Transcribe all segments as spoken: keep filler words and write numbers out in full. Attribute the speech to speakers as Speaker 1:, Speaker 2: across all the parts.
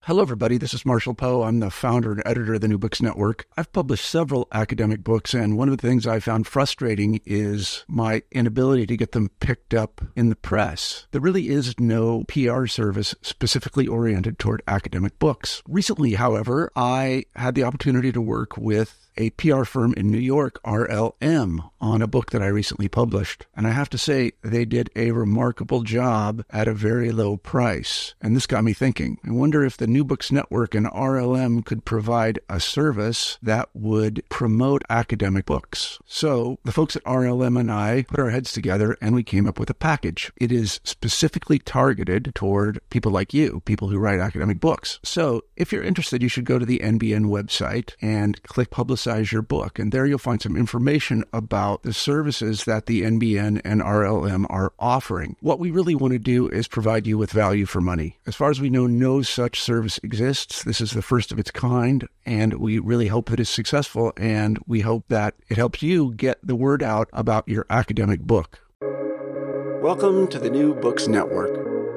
Speaker 1: Hello, everybody. This is Marshall Poe. I'm the founder and editor of the New Books Network. I've published several academic books, and one of the things I found frustrating is my inability to get them picked up in the press. There really is no P R service specifically oriented toward academic books. Recently, however, I had the opportunity to work with a P R firm in New York, R L M, on a book that I recently published. And I have to say, they did a remarkable job at a very low price. And this got me thinking. I wonder if the New Books Network and R L M could provide a service that would promote academic books. So the folks at R L M and I put our heads together and we came up with a package. It is specifically targeted toward people like you, people who write academic books. So if you're interested, you should go to the N B N website and click Publicize your book. And there you'll find some information about the services that the N B N and R L M are offering. What we really want to do is provide you with value for money. As far as we know, no such service exists. This is the first of its kind, and we really hope that it's successful, and we hope that it helps you get the word out about your academic book. Welcome to the New Books Network.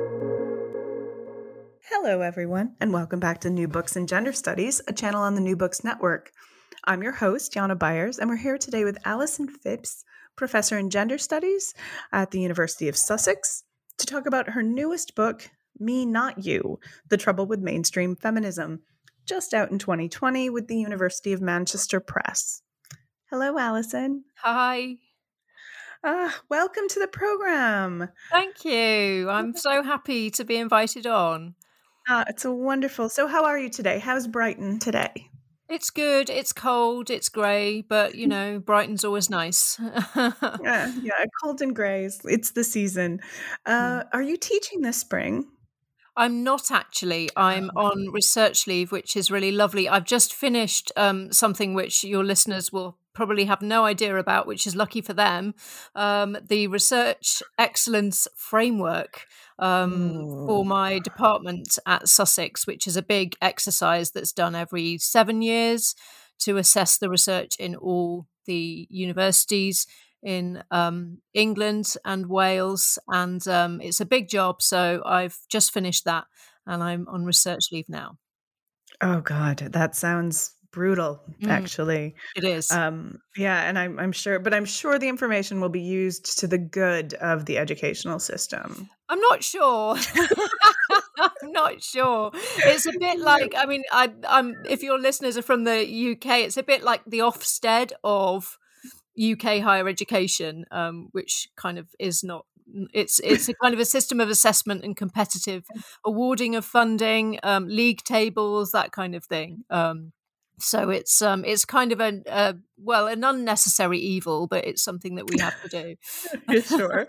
Speaker 2: Hello, everyone, and welcome back to New Books in Gender Studies, a channel on the New Books Network. I'm your host, Jana Byers, and we're here today with Alison Phipps, professor in gender studies at the University of Sussex, to talk about her newest book, Me Not You, The Trouble with Mainstream Feminism, just out in twenty twenty with the University of Manchester Press. Hello, Alison.
Speaker 3: Hi.
Speaker 2: Uh, welcome to the program.
Speaker 3: Thank you. I'm so happy to be invited on.
Speaker 2: Uh, it's a wonderful. So how are you today? How's Brighton today?
Speaker 3: It's good. It's cold. It's grey, but you know, Brighton's always nice.
Speaker 2: yeah, yeah, cold and grey. It's the season. Uh, are you teaching this spring?
Speaker 3: I'm not actually. I'm on research leave, which is really lovely. I've just finished um, something which your listeners will probably have no idea about, which is lucky for them, um, the Research Excellence Framework um, for my department at Sussex, which is a big exercise that's done every seven years to assess the research in all the universities in um, England and Wales. And um, it's a big job. So I've just finished that and I'm on research leave now.
Speaker 2: Oh, God, that sounds brutal, actually.
Speaker 3: Mm, it is.
Speaker 2: Um, yeah, and I'm, I'm sure, but I'm sure the information will be used to the good of the educational system.
Speaker 3: I'm not sure. I'm not sure. It's a bit like, I mean, I, I'm. If your listeners are from the U K, it's a bit like the Ofsted of U K higher education, um, which kind of is not. It's it's a kind of a system of assessment and competitive awarding of funding, um, league tables, that kind of thing. Um, so it's um, it's kind of a, a well an unnecessary evil, but it's something that we have to do.
Speaker 2: Sure.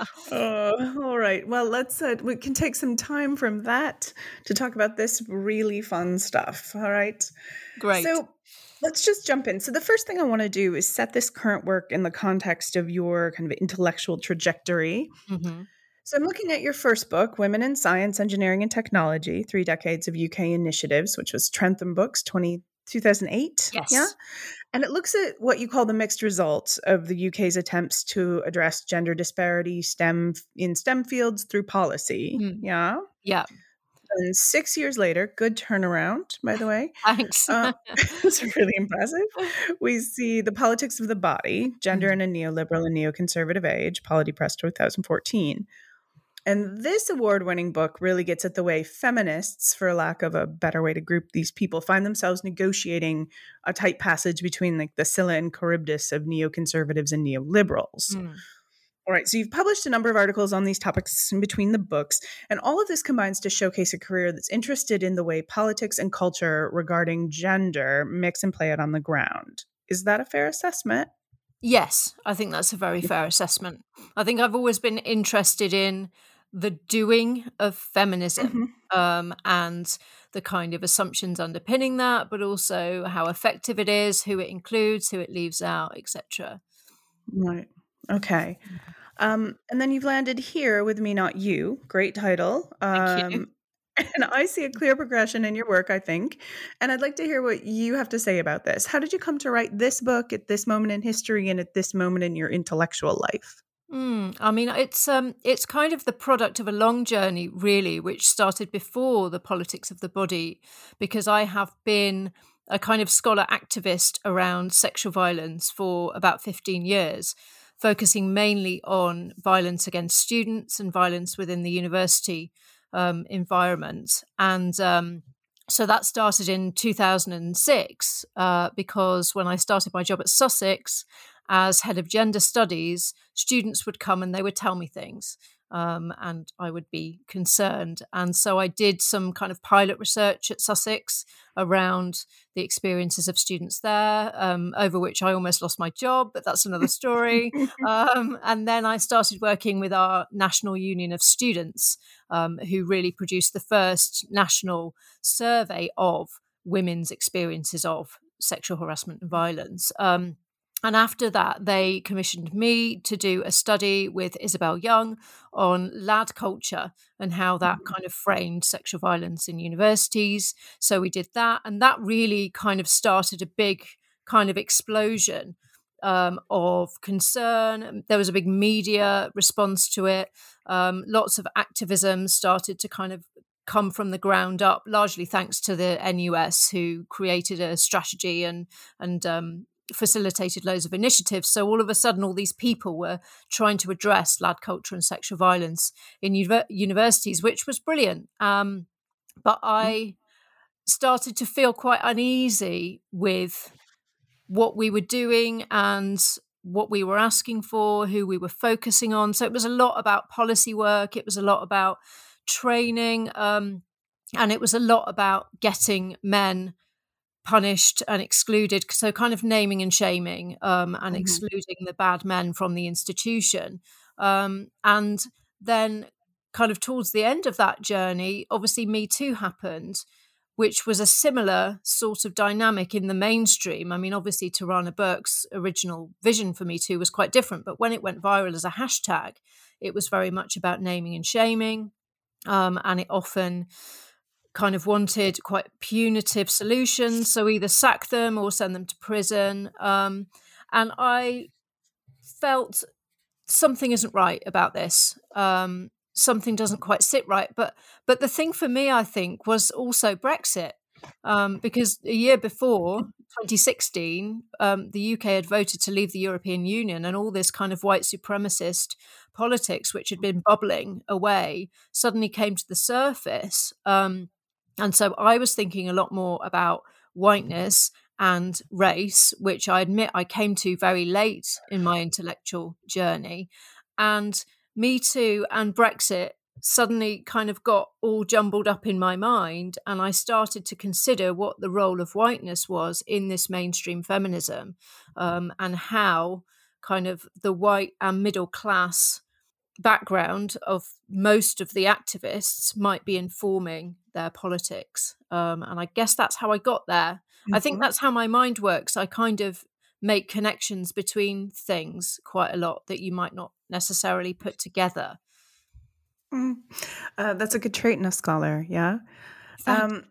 Speaker 2: uh, all right. Well, let's uh, we can take some time from that to talk about this really fun stuff. All right.
Speaker 3: Great.
Speaker 2: So let's just jump in. So the first thing I want to do is set this current work in the context of your kind of intellectual trajectory.
Speaker 3: Mm-hmm.
Speaker 2: So I'm looking at your first book, Women in Science, Engineering and Technology, Three Decades of U K Initiatives, which was Trentham Books, two thousand eight.
Speaker 3: Yes.
Speaker 2: Yeah. And it looks at what you call the mixed results of the U K's attempts to address gender disparity STEM in STEM fields through policy.
Speaker 3: Mm.
Speaker 2: Yeah.
Speaker 3: Yeah.
Speaker 2: And six years later, good turnaround, by the way.
Speaker 3: Thanks.
Speaker 2: Uh, it's really impressive. We see The Politics of the Body, Gender in a Neoliberal and Neoconservative Age, Polity Press twenty fourteen. And this award-winning book really gets at the way feminists, for lack of a better way to group these people, find themselves negotiating a tight passage between like the Scylla and Charybdis of neoconservatives and neoliberals. Mm. All right, so you've published a number of articles on these topics in between the books, and all of this combines to showcase a career that's interested in the way politics and culture regarding gender mix and play out on the ground. Is that a fair assessment?
Speaker 3: Yes, I think that's a very fair assessment. I think I've always been interested in the doing of feminism mm-hmm. um, and the kind of assumptions underpinning that, but also how effective it is, who it includes, who it leaves out, et cetera.
Speaker 2: Right. Okay. Um, and then you've landed here with Me Not You. Great title. Um,
Speaker 3: Thank you.
Speaker 2: And I see a clear progression in your work, I think. And I'd like to hear what you have to say about this. How did you come to write this book at this moment in history and at this moment in your intellectual life?
Speaker 3: Mm, I mean, it's um, it's kind of the product of a long journey, really, which started before the politics of the body, because I have been a kind of scholar activist around sexual violence for about fifteen years, focusing mainly on violence against students and violence within the university um, environment. And um, so that started in two thousand six, uh, because when I started my job at Sussex as head of gender studies, students would come and they would tell me things. Um, and I would be concerned. And so I did some kind of pilot research at Sussex around the experiences of students there, um, over which I almost lost my job, but that's another story. um, and then I started working with our National Union of Students, um, who really produced the first national survey of women's experiences of sexual harassment and violence. Um, And after that, they commissioned me to do a study with Isabel Young on lad culture and how that kind of framed sexual violence in universities. So we did that. And that really kind of started a big kind of explosion um, of concern. There was a big media response to it. Um, lots of activism started to kind of come from the ground up, largely thanks to the N U S, who created a strategy and, and, um, facilitated loads of initiatives. So all of a sudden, all these people were trying to address lad culture and sexual violence in uni- universities, which was brilliant. Um, but I started to feel quite uneasy with what we were doing and what we were asking for, who we were focusing on. So it was a lot about policy work. It was a lot about training. Um, and it was a lot about getting men punished and excluded, so kind of naming and shaming, um, and mm-hmm. excluding the bad men from the institution. Um, and then kind of towards the end of that journey, obviously Me Too happened, which was a similar sort of dynamic in the mainstream. I mean, obviously Tarana Burke's original vision for Me Too was quite different, but when it went viral as a hashtag, it was very much about naming and shaming, um, and it often kind of wanted quite punitive solutions. So either sack them or send them to prison. Um, and I felt something isn't right about this. Um, something doesn't quite sit right. But but the thing for me, I think, was also Brexit. Um, because a year before, twenty sixteen, um, the U K had voted to leave the European Union, and all this kind of white supremacist politics, which had been bubbling away, suddenly came to the surface. Um, And so I was thinking a lot more about whiteness and race, which I admit I came to very late in my intellectual journey. And Me Too and Brexit suddenly kind of got all jumbled up in my mind. And I started to consider what the role of whiteness was in this mainstream feminism, um, and how kind of the white and middle class background of most of the activists might be informing their politics. Um, and I guess that's how I got there. Mm-hmm. I think that's how my mind works. I kind of make connections between things quite a lot that you might not necessarily put together.
Speaker 2: Mm. Uh, that's a good trait in a scholar, yeah? Um,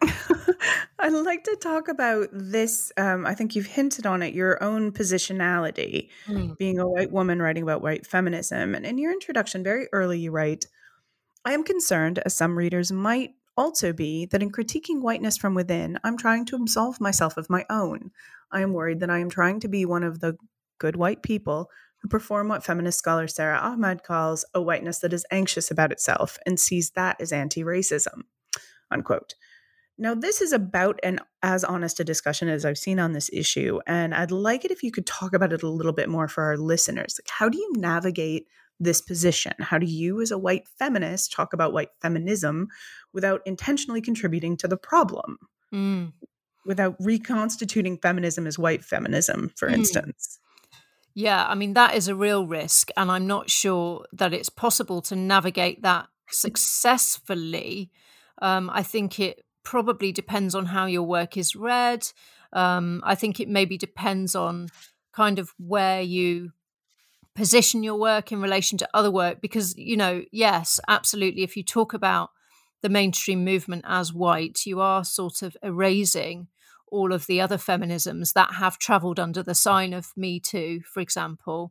Speaker 2: I'd like to talk about this. Um, I think you've hinted on it, your own positionality, mm. being a white woman writing about white feminism. And in your introduction, very early, you write, I am concerned, as some readers might also be, that in critiquing whiteness from within, I'm trying to absolve myself of my own. I am worried that I am trying to be one of the good white people who perform what feminist scholar Sarah Ahmad calls a whiteness that is anxious about itself and sees that as anti-racism. Unquote. Now, this is about an as honest a discussion as I've seen on this issue, and I'd like it if you could talk about it a little bit more for our listeners. Like, how do you navigate this position? How do you, as a white feminist, talk about white feminism without intentionally contributing to the problem? Mm. Without reconstituting feminism as white feminism, for mm. instance?
Speaker 3: Yeah, I mean, that is a real risk, and I'm not sure that it's possible to navigate that successfully. Um, I think it probably depends on how your work is read. Um, I think it maybe depends on kind of where you position your work in relation to other work. Because, you know, yes, absolutely, if you talk about the mainstream movement as white, you are sort of erasing all of the other feminisms that have travelled under the sign of Me Too, for example.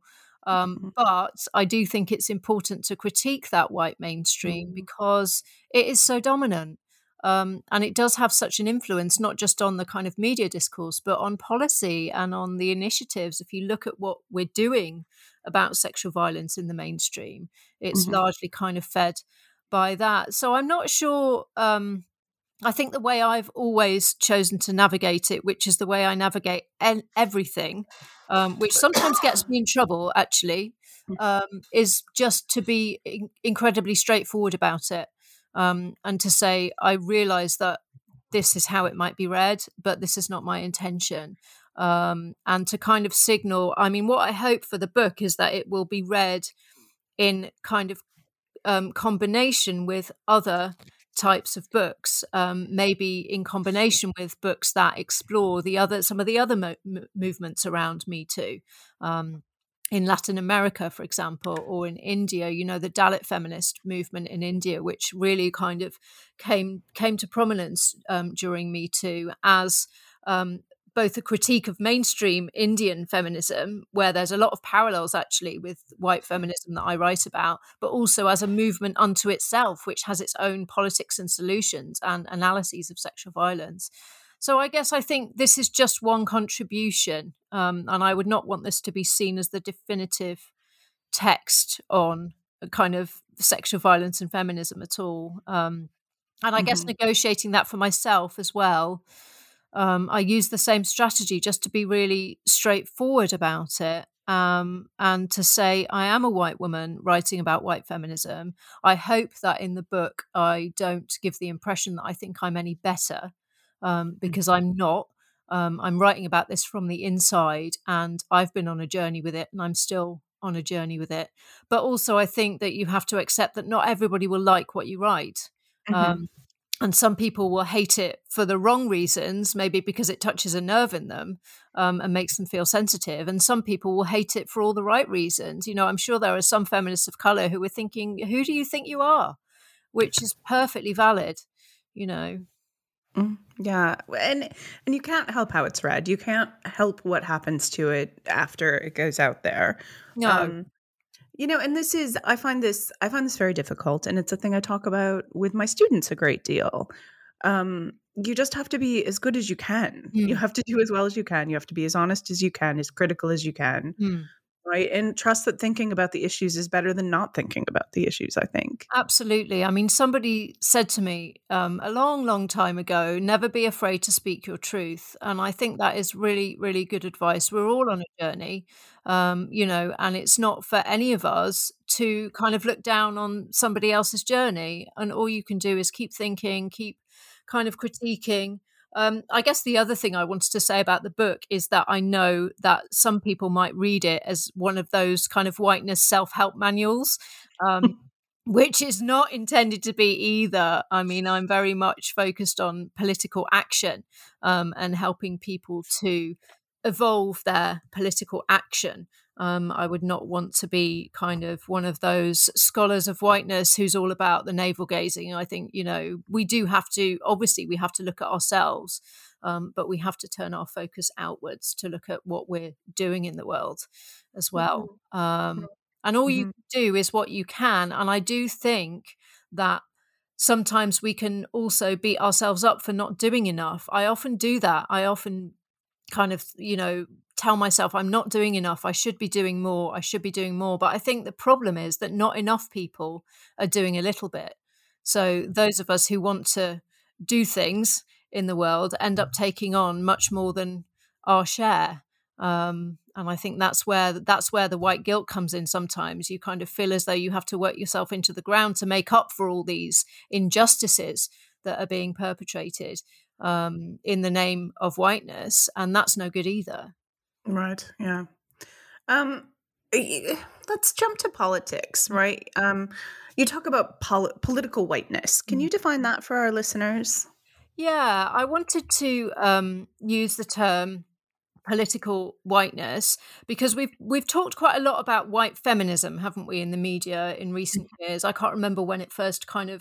Speaker 3: Um,
Speaker 2: Mhm.
Speaker 3: but I do think it's important to critique that white mainstream
Speaker 2: Mhm.
Speaker 3: because it is so dominant. Um, and it does have such an influence, not just on the kind of media discourse, but on policy and on the initiatives. If you look at what we're doing about sexual violence in the mainstream, it's
Speaker 2: Mhm.
Speaker 3: largely kind of fed by that. So I'm not sure. Um, I think the way I've always chosen to navigate it, which is the way I navigate en- everything, um, which sometimes gets me in trouble, actually, um, is just to be in- incredibly straightforward about it, um, and to say, I realize that this is how it might be read, but this is not my intention. Um, and to kind of signal, I mean, what I hope for the book is that it will be read in kind of um, combination with other types of books, um, maybe in combination with books that explore the other some of the other mo- m- movements around Me Too. Um, in Latin America, for example, or in India, you know, the Dalit feminist movement in India, which really kind of came came to prominence um, during Me Too as um, both a critique of mainstream Indian feminism, where there's a lot of parallels actually with white feminism that I write about, but also as a movement unto itself, which has its own politics and solutions and analyses of sexual violence. So I guess I think this is just one contribution, um, and I would not want this to be seen as the definitive text on a kind of sexual violence and feminism at all. Um, and I guess
Speaker 2: Mhm.
Speaker 3: negotiating that for myself as well, um, I use the same strategy just to be really straightforward about it. Um, and to say, I am a white woman writing about white feminism. I hope that in the book, I don't give the impression that I think I'm any better, um, because I'm not. Um, I'm writing about this from the inside, and I've been on a journey with it, and I'm still on a journey with it. But also, I think that you have to accept that not everybody will like what you write.
Speaker 2: Mhm.
Speaker 3: Um, and some people will hate it for the wrong reasons, maybe because it touches a nerve in them, um, and makes them feel sensitive. And some people will hate it for all the right reasons. You know, I'm sure there are some feminists of color who are thinking, who do you think you are? Which is perfectly valid, you know.
Speaker 2: Mm, yeah, and and you can't help how it's read. You can't help what happens to it after it goes out there.
Speaker 3: No.
Speaker 2: Um, you know, and this is I find this I find this very difficult, and it's a thing I talk about with my students a great deal. Um, you just have to be as good as you can. You
Speaker 3: Mm,
Speaker 2: have to do as well as you can. You have to be as honest as you can, as critical as you can,
Speaker 3: mm.
Speaker 2: right? And trust that thinking about the issues is better than not thinking about the issues, I think.
Speaker 3: Absolutely. I mean, somebody said to me um, a long, long time ago, never be afraid to speak your truth. And I think that is really, really good advice. We're all on a journey, um, you know, and it's not for any of us to kind of look down on somebody else's journey. And all you can do is keep thinking, keep kind of critiquing. Um, I guess the other thing I wanted to say about the book is that I know that some people might read it as one of those kind of whiteness self help manuals. Um, which is not intended to be either. I mean, I'm very much focused on political action, um, and helping people to evolve their political action. Um, I would not want to be kind of one of those scholars of whiteness who's all about the navel gazing. I think, you know, we do have to, obviously, we have to look at ourselves, um, but we have to turn our focus outwards to look at what we're doing in the world as well. Um, and all you
Speaker 2: Mhm.
Speaker 3: do is what you can. And I do think that sometimes we can also beat ourselves up for not doing enough. I often do that. I often kind of, you know, tell myself I'm not doing enough. I should be doing more. I should be doing more. But I think the problem is that not enough people are doing a little bit. So those of us who want to do things in the world end up taking on much more than our share. Um, and I think that's where that's where the white guilt comes in. Sometimes you kind of feel as though you have to work yourself into the ground to make up for all these injustices that are being perpetrated, um, in the name of whiteness, and that's no good either.
Speaker 2: Right. Yeah. Um, y- let's jump to politics, right? Um, you talk about pol- political whiteness. Can
Speaker 3: Mm.
Speaker 2: you define that for our listeners?
Speaker 3: Yeah, I wanted to um, use the term political whiteness because we've we've talked quite a lot about white feminism, haven't we, in the media in recent years? I can't remember when it first kind of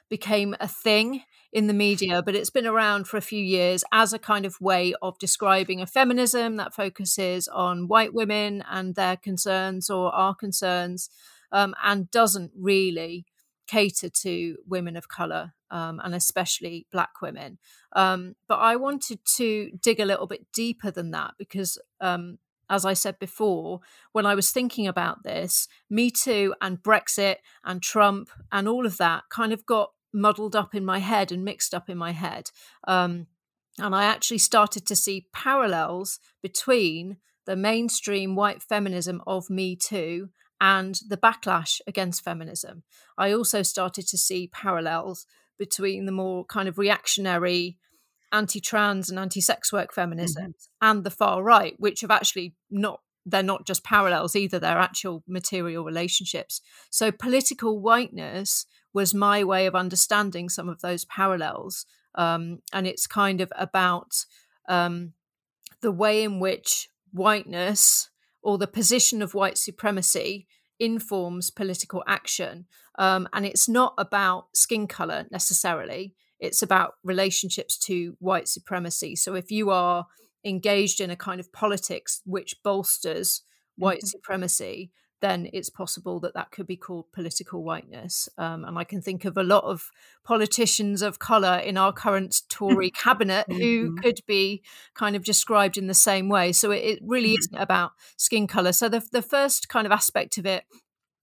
Speaker 3: became a thing in the media, but it's been around for a few years as a kind of way of describing a feminism that focuses on white women and their concerns or our concerns, um, and doesn't really cater to women of color, um, and especially Black women. Um, but I wanted to dig a little bit deeper than that because, um, as I said before, when I was thinking about this, Me Too and Brexit and Trump and all of that kind of got muddled up in my head and mixed up in my head. Um, and I actually started to see parallels between the mainstream white feminism of Me Too and the backlash against feminism. I also started to see parallels between the more kind of reactionary anti-trans and anti-sex work feminisms mm-hmm. and the far right, which have actually not, they're not just parallels either, they're actual material relationships. So political whiteness was my way of understanding some of those parallels. Um, and it's kind of about um, the way in which whiteness or the position of white supremacy informs political action. Um, and it's not about skin color necessarily. It's about relationships to white supremacy. So if you are engaged in a kind of politics which bolsters white mm-hmm. supremacy, then it's possible that that could be called political whiteness. Um, and I can think of a lot of politicians of colour in our current Tory cabinet mm-hmm. who could be kind of described in the same way. So it, it really mm-hmm. isn't about skin colour. So the, the first kind of aspect of it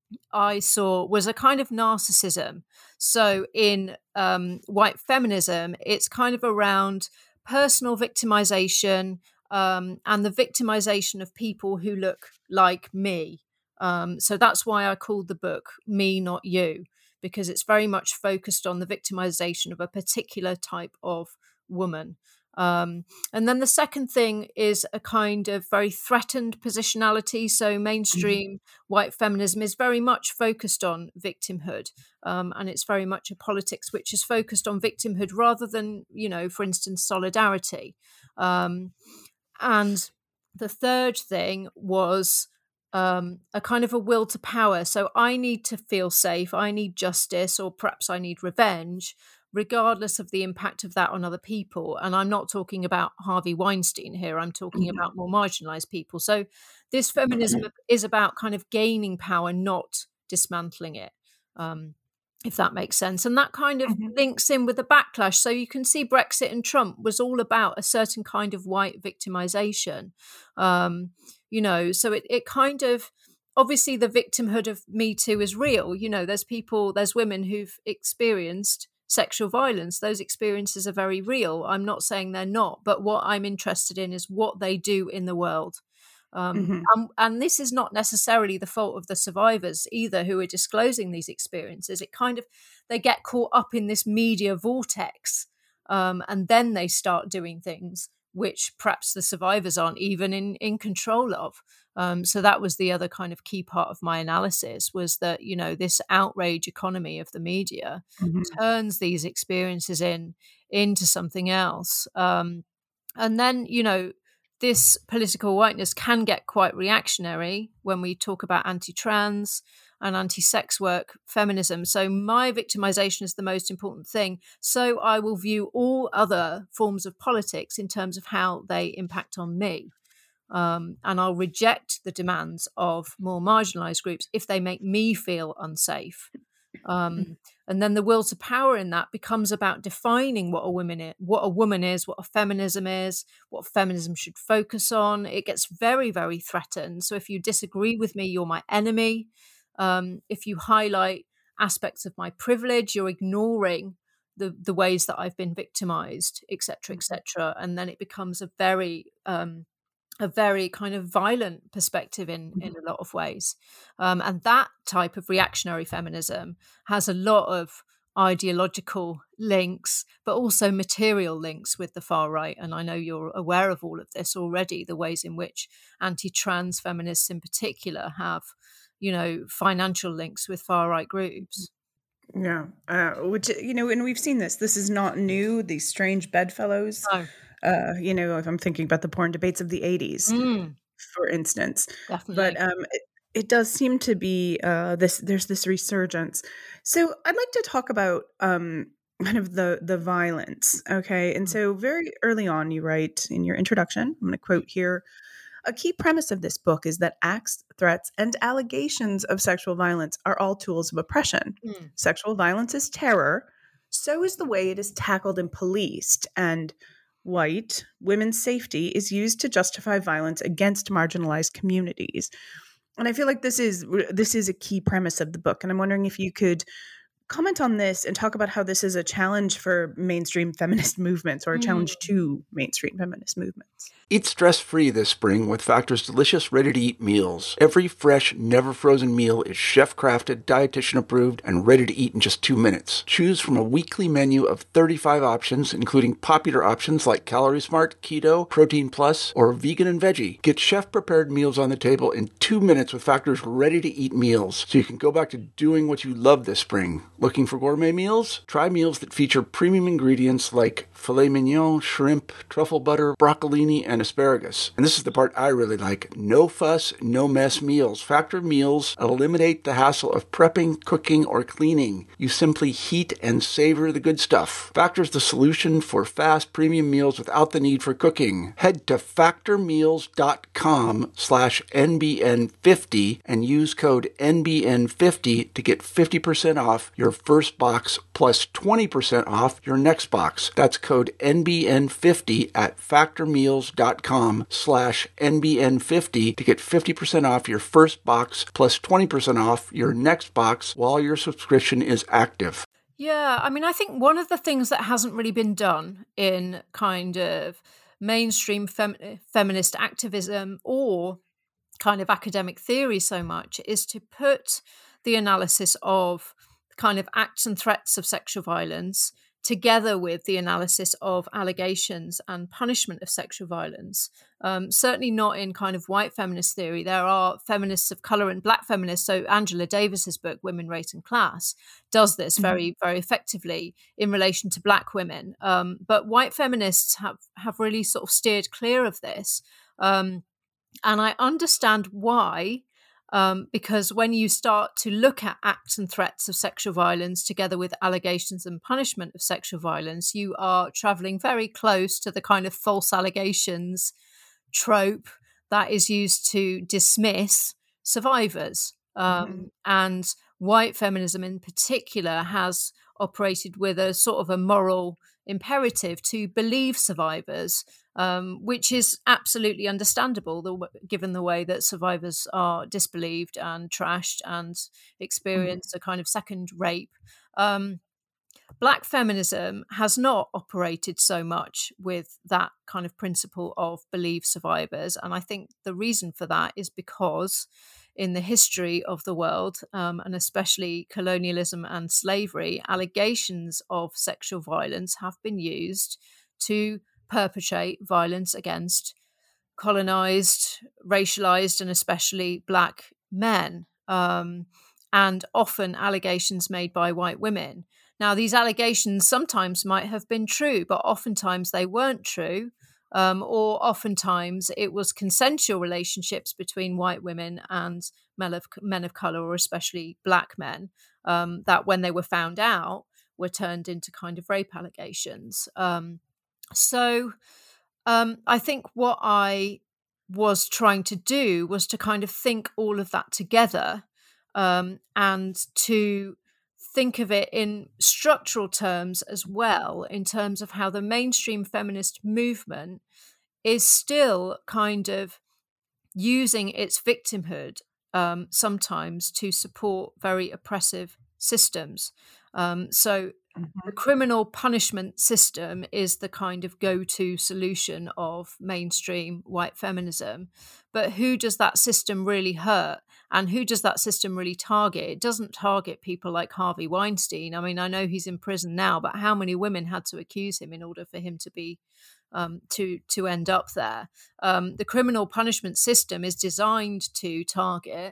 Speaker 3: I saw was a kind of narcissism. So in um, white feminism, it's kind of around personal victimization um, and the victimization of people who look like me. Um, so that's why I called the book Me, Not You, because it's very much focused on the victimization of a particular type of woman. Um, and then the second thing is a kind of very threatened positionality. So mainstream mm-hmm. white feminism is very much focused on victimhood. Um, and it's very much a politics which is focused on victimhood rather than, you know, for instance, solidarity. Um, and the third thing was um, a kind of a will to power. So I need to feel safe. I need justice, or perhaps I need revenge, regardless of the impact of that on other people. And I'm not talking about Harvey Weinstein here. I'm talking mm-hmm. about more marginalized people. So this feminism mm-hmm. is about kind of gaining power, not dismantling it, um, if that makes sense. And that kind of mm-hmm. links in with the backlash. So you can see Brexit and Trump was all about a certain kind of white victimization. Um, you know, so it, it kind of, obviously the victimhood of Me Too is real. You know, there's people, there's women who've experienced sexual violence. Those experiences are very real. I'm not saying they're not, but what I'm interested in is what they do in the world. Um, mm-hmm. and, and this is not necessarily the fault of the survivors either who are disclosing these experiences. It kind of, they get caught up in this media vortex um, and then they start doing things which perhaps the survivors aren't even in, in control of. Um, so that was the other kind of key part of my analysis, was that, you know, this outrage economy of the media mm-hmm. turns these experiences in into something else. Um, and then, you know, this political whiteness can get quite reactionary when we talk about anti-trans and anti-sex work feminism. So my victimization is the most important thing. So I will view all other forms of politics in terms of how they impact on me. Um, and I'll reject the demands of more marginalized groups if they make me feel unsafe. Um, and then the will to power in that becomes about defining what a woman is, what a woman is, what a feminism is, what feminism should focus on. It gets very, very threatened. So if you disagree with me, you're my enemy. Um, if you highlight aspects of my privilege, you're ignoring the the ways that I've been victimized, et cetera, et cetera. And then it becomes a very um, a very kind of violent perspective in, in a lot of ways. Um, and that type of reactionary feminism has a lot of ideological links, but also material links with the far right. And I know you're aware of all of this already, the ways in which anti-trans feminists in particular have, you know, financial links with far right groups.
Speaker 2: Yeah, uh, which, you know, and we've seen this. This is not new, these strange bedfellows.
Speaker 3: No.
Speaker 2: Uh, you know, if I'm thinking about the porn debates of the eighties, mm. for instance.
Speaker 3: Definitely.
Speaker 2: But um, it, it does seem to be uh, this. There's this resurgence. So I'd like to talk about um, kind of the the violence. Okay, and so very early on, you write in your introduction. I'm going to quote here. A key premise of this book is that acts, threats, and allegations of sexual violence are all tools of oppression.
Speaker 3: Mm.
Speaker 2: Sexual violence is terror. So is the way it is tackled and policed. And white women's safety is used to justify violence against marginalized communities. And I feel like this is this is a key premise of the book. And I'm wondering if you could comment on this and talk about how this is a challenge for mainstream feminist movements or a challenge
Speaker 3: Mm.
Speaker 2: to mainstream feminist movements.
Speaker 1: Eat stress-free this spring with Factor's delicious, ready-to-eat meals. Every fresh, never-frozen meal is chef-crafted, dietitian-approved, and ready to eat in just two minutes. Choose from a weekly menu of thirty-five options, including popular options like Calorie Smart, Keto, Protein Plus, or Vegan and Veggie. Get chef-prepared meals on the table in two minutes with Factor's ready-to-eat meals, so you can go back to doing what you love this spring. Looking for gourmet meals? Try meals that feature premium ingredients like filet mignon, shrimp, truffle butter, broccolini, and asparagus. And this is the part I really like. No fuss, no mess meals. Factor meals eliminate the hassle of prepping, cooking, or cleaning. You simply heat and savor the good stuff. Factor's the solution for fast premium meals without the need for cooking. Head to factormeals.com slash NBN50 and use code N B N fifty to get fifty percent off your first box plus twenty percent off your next box. That's code N B N fifty at factormeals.com slash NBN50 to get fifty percent off your first box plus twenty percent off your next box while your subscription is active.
Speaker 3: Yeah, I mean, I think one of the things that hasn't really been done in kind of mainstream fem- feminist activism or kind of academic theory so much is to put the analysis of kind of acts and threats of sexual violence together with the analysis of allegations and punishment of sexual violence. Um, certainly not in kind of white feminist theory. There are feminists of color and black feminists. So Angela Davis's book, Women, Race and Class, does this very, mm-hmm. very effectively in relation to black women. Um, but white feminists have, have really sort of steered clear of this. Um, and I understand why. Um, because when you start to look at acts and threats of sexual violence together with allegations and punishment of sexual violence, you are traveling very close to the kind of false allegations trope that is used to dismiss survivors. Um, mm-hmm. And white feminism in particular has operated with a sort of a moral imperative to believe survivors, um, which is absolutely understandable, the, given the way that survivors are disbelieved and trashed and experience mm-hmm. a kind of second rape. Um, Black feminism has not operated so much with that kind of principle of believe survivors. And I think the reason for that is because in the history of the world, um, and especially colonialism and slavery, allegations of sexual violence have been used to perpetrate violence against colonized, racialized, and especially Black men, um, and often allegations made by white women. Now, these allegations sometimes might have been true, but oftentimes they weren't true, um, or oftentimes it was consensual relationships between white women and men of, men of color, or especially Black men, um, that when they were found out were turned into kind of rape allegations. Um, so um, I think what I was trying to do was to kind of think all of that together, um, and to think of it in structural terms as well, in terms of how the mainstream feminist movement is still kind of using its victimhood um, sometimes to support very oppressive systems. Um, so mm-hmm. the criminal punishment system is the kind of go-to solution of mainstream white feminism. But who does that system really hurt? And who does that system really target? It doesn't target people like Harvey Weinstein. I mean, I know he's in prison now, but how many women had to accuse him in order for him to be um, to to end up there? Um, the criminal punishment system is designed to target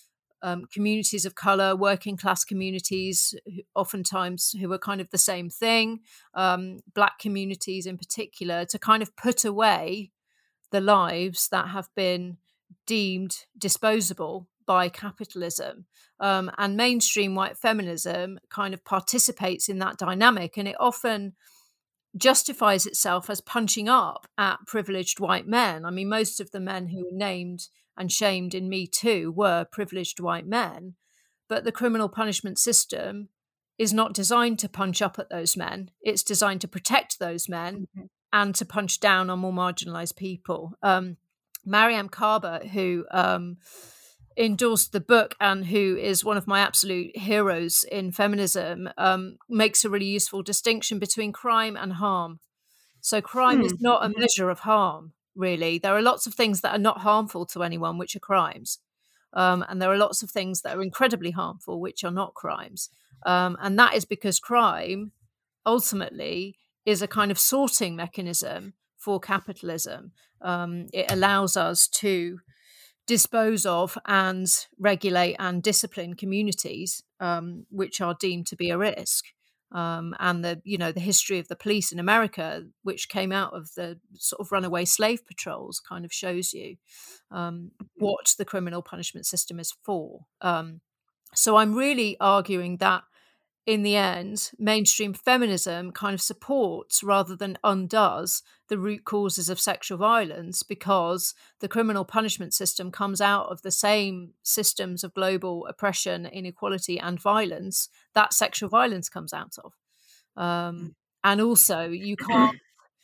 Speaker 3: um, communities of color, working class communities, oftentimes who are kind of the same thing, um, Black communities in particular, to kind of put away the lives that have been deemed disposable by capitalism. Um, and mainstream white feminism kind of participates in that dynamic, and it often justifies itself as punching up at privileged white men. I mean, most of the men who were named and shamed in Me Too were privileged white men, but the criminal punishment system is not designed to punch up at those men. It's designed to protect those men mm-hmm. and to punch down on more marginalized people. Um, Mariame Kaba, who um, endorsed the book and who is one of my absolute heroes in feminism, um, makes a really useful distinction between crime and harm. So crime mm-hmm. is not a measure of harm, really. There are lots of things that are not harmful to anyone, which are crimes. Um, and there are lots of things that are incredibly harmful, which are not crimes. Um, and that is because crime, ultimately, is a kind of sorting mechanism for capitalism. Um, it allows us to dispose of and regulate and discipline communities um, which are deemed to be a risk. Um, and the you know the history of the police in America, which came out of the sort of runaway slave patrols, kind of shows you um, what the criminal punishment system is for. Um, so I'm really arguing that in the end, mainstream feminism kind of supports rather than undoes the root causes of sexual violence, because the criminal punishment system comes out of the same systems of global oppression, inequality, and violence that sexual violence comes out of. Um, and also, you can't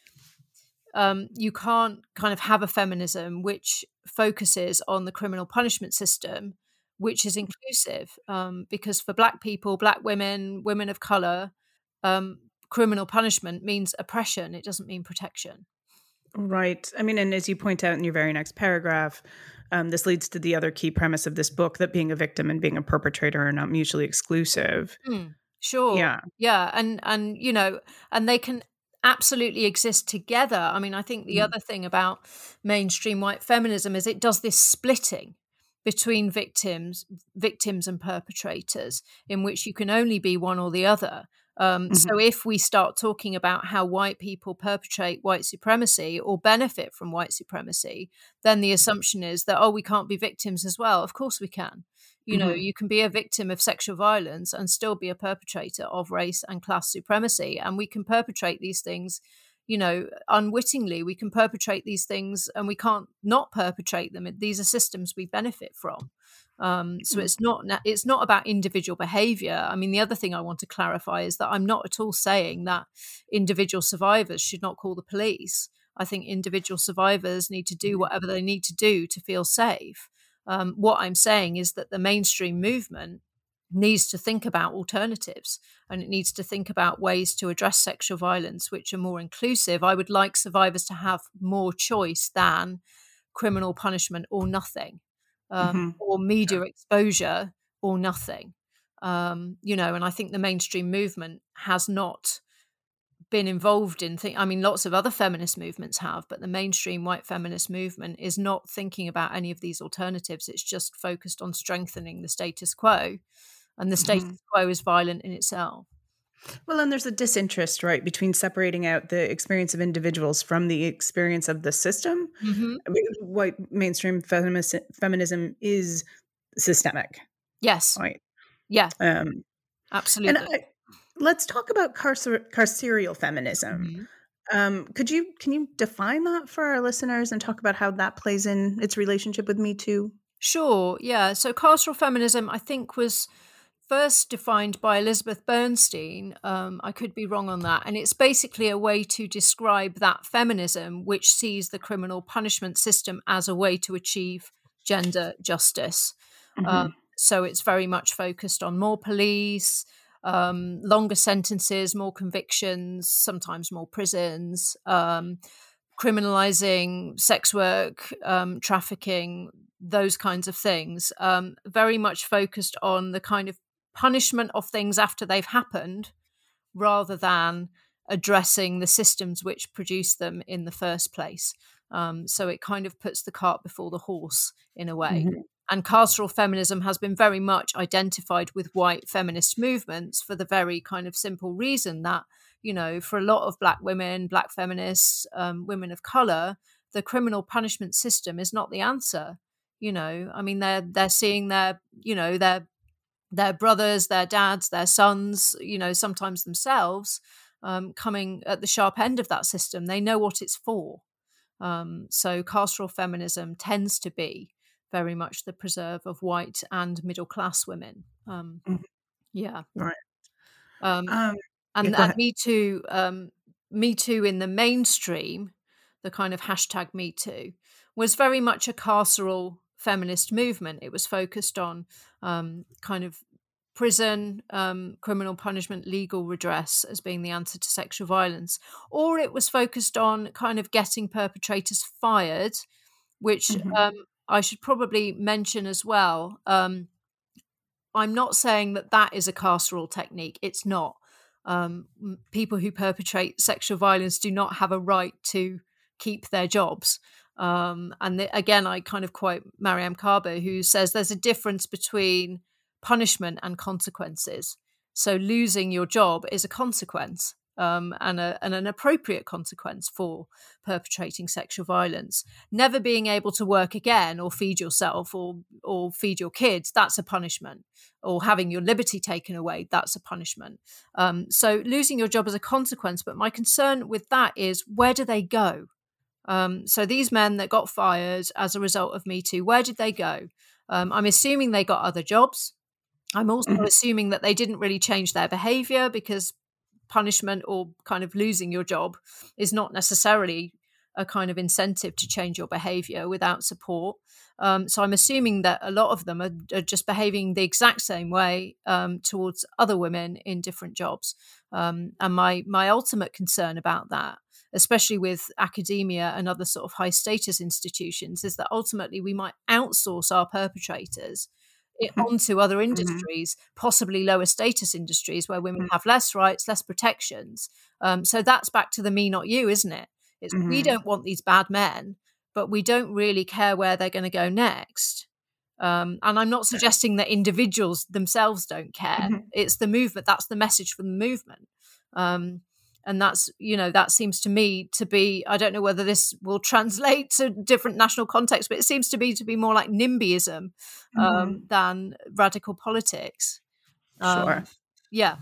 Speaker 3: um, you can't kind of have a feminism which focuses on the criminal punishment system, which is inclusive, um, because for Black people, Black women, women of colour, um, criminal punishment means oppression. It doesn't mean protection.
Speaker 2: Right. I mean, and as you point out in your very next paragraph, um, this leads to the other key premise of this book, that being a victim and being a perpetrator are not mutually exclusive.
Speaker 3: Mm, sure.
Speaker 2: Yeah.
Speaker 3: Yeah. And, and, you know, and they can absolutely exist together. I mean, I think the mm. other thing about mainstream white feminism is it does this splitting between victims, victims and perpetrators, in which you can only be one or the other. Um, mm-hmm. So if we start talking about how white people perpetrate white supremacy or benefit from white supremacy, then the assumption is that, oh, we can't be victims as well. Of course we can. You know, mm-hmm. you can be a victim of sexual violence and still be a perpetrator of race and class supremacy. And we can perpetrate these things, you know, unwittingly. We can perpetrate these things and we can't not perpetrate them. These are systems we benefit from. Um, so it's not it's not about individual behavior. I mean, the other thing I want to clarify is that I'm not at all saying that individual survivors should not call the police. I think individual survivors need to do whatever they need to do to feel safe. Um, what I'm saying is that the mainstream movement needs to think about alternatives, and it needs to think about ways to address sexual violence which are more inclusive. I would like survivors to have more choice than criminal punishment or nothing, um, mm-hmm. or media exposure or nothing. Um, you know, and I think the mainstream movement has not been involved in th- I mean, lots of other feminist movements have, but the mainstream white feminist movement is not thinking about any of these alternatives. It's just focused on strengthening the status quo, and the status mm-hmm. quo is violent in itself.
Speaker 2: Well, and there's a disinterest, right, between separating out the experience of individuals from the experience of the system. Mm-hmm. I mean, white mainstream feminist, feminism is systemic.
Speaker 3: Yes.
Speaker 2: Right.
Speaker 3: Yeah. Um, Absolutely.
Speaker 2: And I, let's talk about carcer- carceral feminism. Mm-hmm. Um, could you can you define that for our listeners and talk about how that plays in its relationship with Me Too?
Speaker 3: Sure. Yeah. So carceral feminism, I think, was first defined by Elizabeth Bernstein. Um, I could be wrong on that. And it's basically a way to describe that feminism which sees the criminal punishment system as a way to achieve gender justice. Mm-hmm. Um, so it's very much focused on more police, um, longer sentences, more convictions, sometimes more prisons, um, criminalizing sex work, um, trafficking, those kinds of things. Um, very much focused on the kind of punishment of things after they've happened, rather than addressing the systems which produce them in the first place. Um, so it kind of puts the cart before the horse in a way. Mm-hmm. And carceral feminism has been very much identified with white feminist movements for the very kind of simple reason that, you know, for a lot of Black women, Black feminists, um, women of colour, the criminal punishment system is not the answer. You know, I mean, they're they're seeing their, you know, their their brothers, their dads, their sons, you know, sometimes themselves, um, coming at the sharp end of that system. They know what it's for. Um, so carceral feminism tends to be very much the preserve of white and middle class women. Um,
Speaker 2: Mhm.
Speaker 3: yeah.
Speaker 2: Right.
Speaker 3: Um,
Speaker 2: Um, yeah,
Speaker 3: and
Speaker 2: go
Speaker 3: and
Speaker 2: ahead.
Speaker 3: Me Too, um, Me Too in the mainstream, the kind of hashtag Me Too, was very much a carceral feminist movement. It was focused on um, kind of prison, um, criminal punishment, legal redress as being the answer to sexual violence, or it was focused on kind of getting perpetrators fired, which
Speaker 2: Mhm.
Speaker 3: um, I should probably mention as well. Um, I'm not saying that that is a carceral technique. It's not. Um, m- people who perpetrate sexual violence do not have a right to keep their jobs. Um, and the, again, I kind of quote Mariam Kaba, who says there's a difference between punishment and consequences. So losing your job is a consequence, um, and, a, and an appropriate consequence for perpetrating sexual violence. Never being able to work again or feed yourself or or feed your kids, that's a punishment. Or having your liberty taken away, that's a punishment. Um, so losing your job as a consequence. But my concern with that is, where do they go? Um, so these men that got fired as a result of Me Too, where did they go? Um, I'm assuming they got other jobs. I'm also
Speaker 2: Mhm.
Speaker 3: assuming that they didn't really change their behavior, because punishment or kind of losing your job is not necessarily a kind of incentive to change your behavior without support. Um, so I'm assuming that a lot of them are, are just behaving the exact same way um, towards other women in different jobs. Um, and my my ultimate concern about that, especially with academia and other sort of high status institutions, is that ultimately we might outsource our perpetrators it onto other
Speaker 2: Mhm.
Speaker 3: industries, possibly lower status industries where women
Speaker 2: Mhm.
Speaker 3: have less rights, less protections. Um, so that's back to the me, not you, isn't it? It's we
Speaker 2: Mhm.
Speaker 3: don't want these bad men, but we don't really care where they're going to go next. Um, and I'm not suggesting that individuals themselves don't care.
Speaker 2: Mhm.
Speaker 3: It's the movement. That's the message from the movement. Um, and that's, you know, that seems to me to be, I don't know whether this will translate to different national contexts, but it seems to be to be more like NIMBYism
Speaker 2: Mhm.
Speaker 3: um, than radical politics.
Speaker 2: Sure.
Speaker 3: Um, yeah.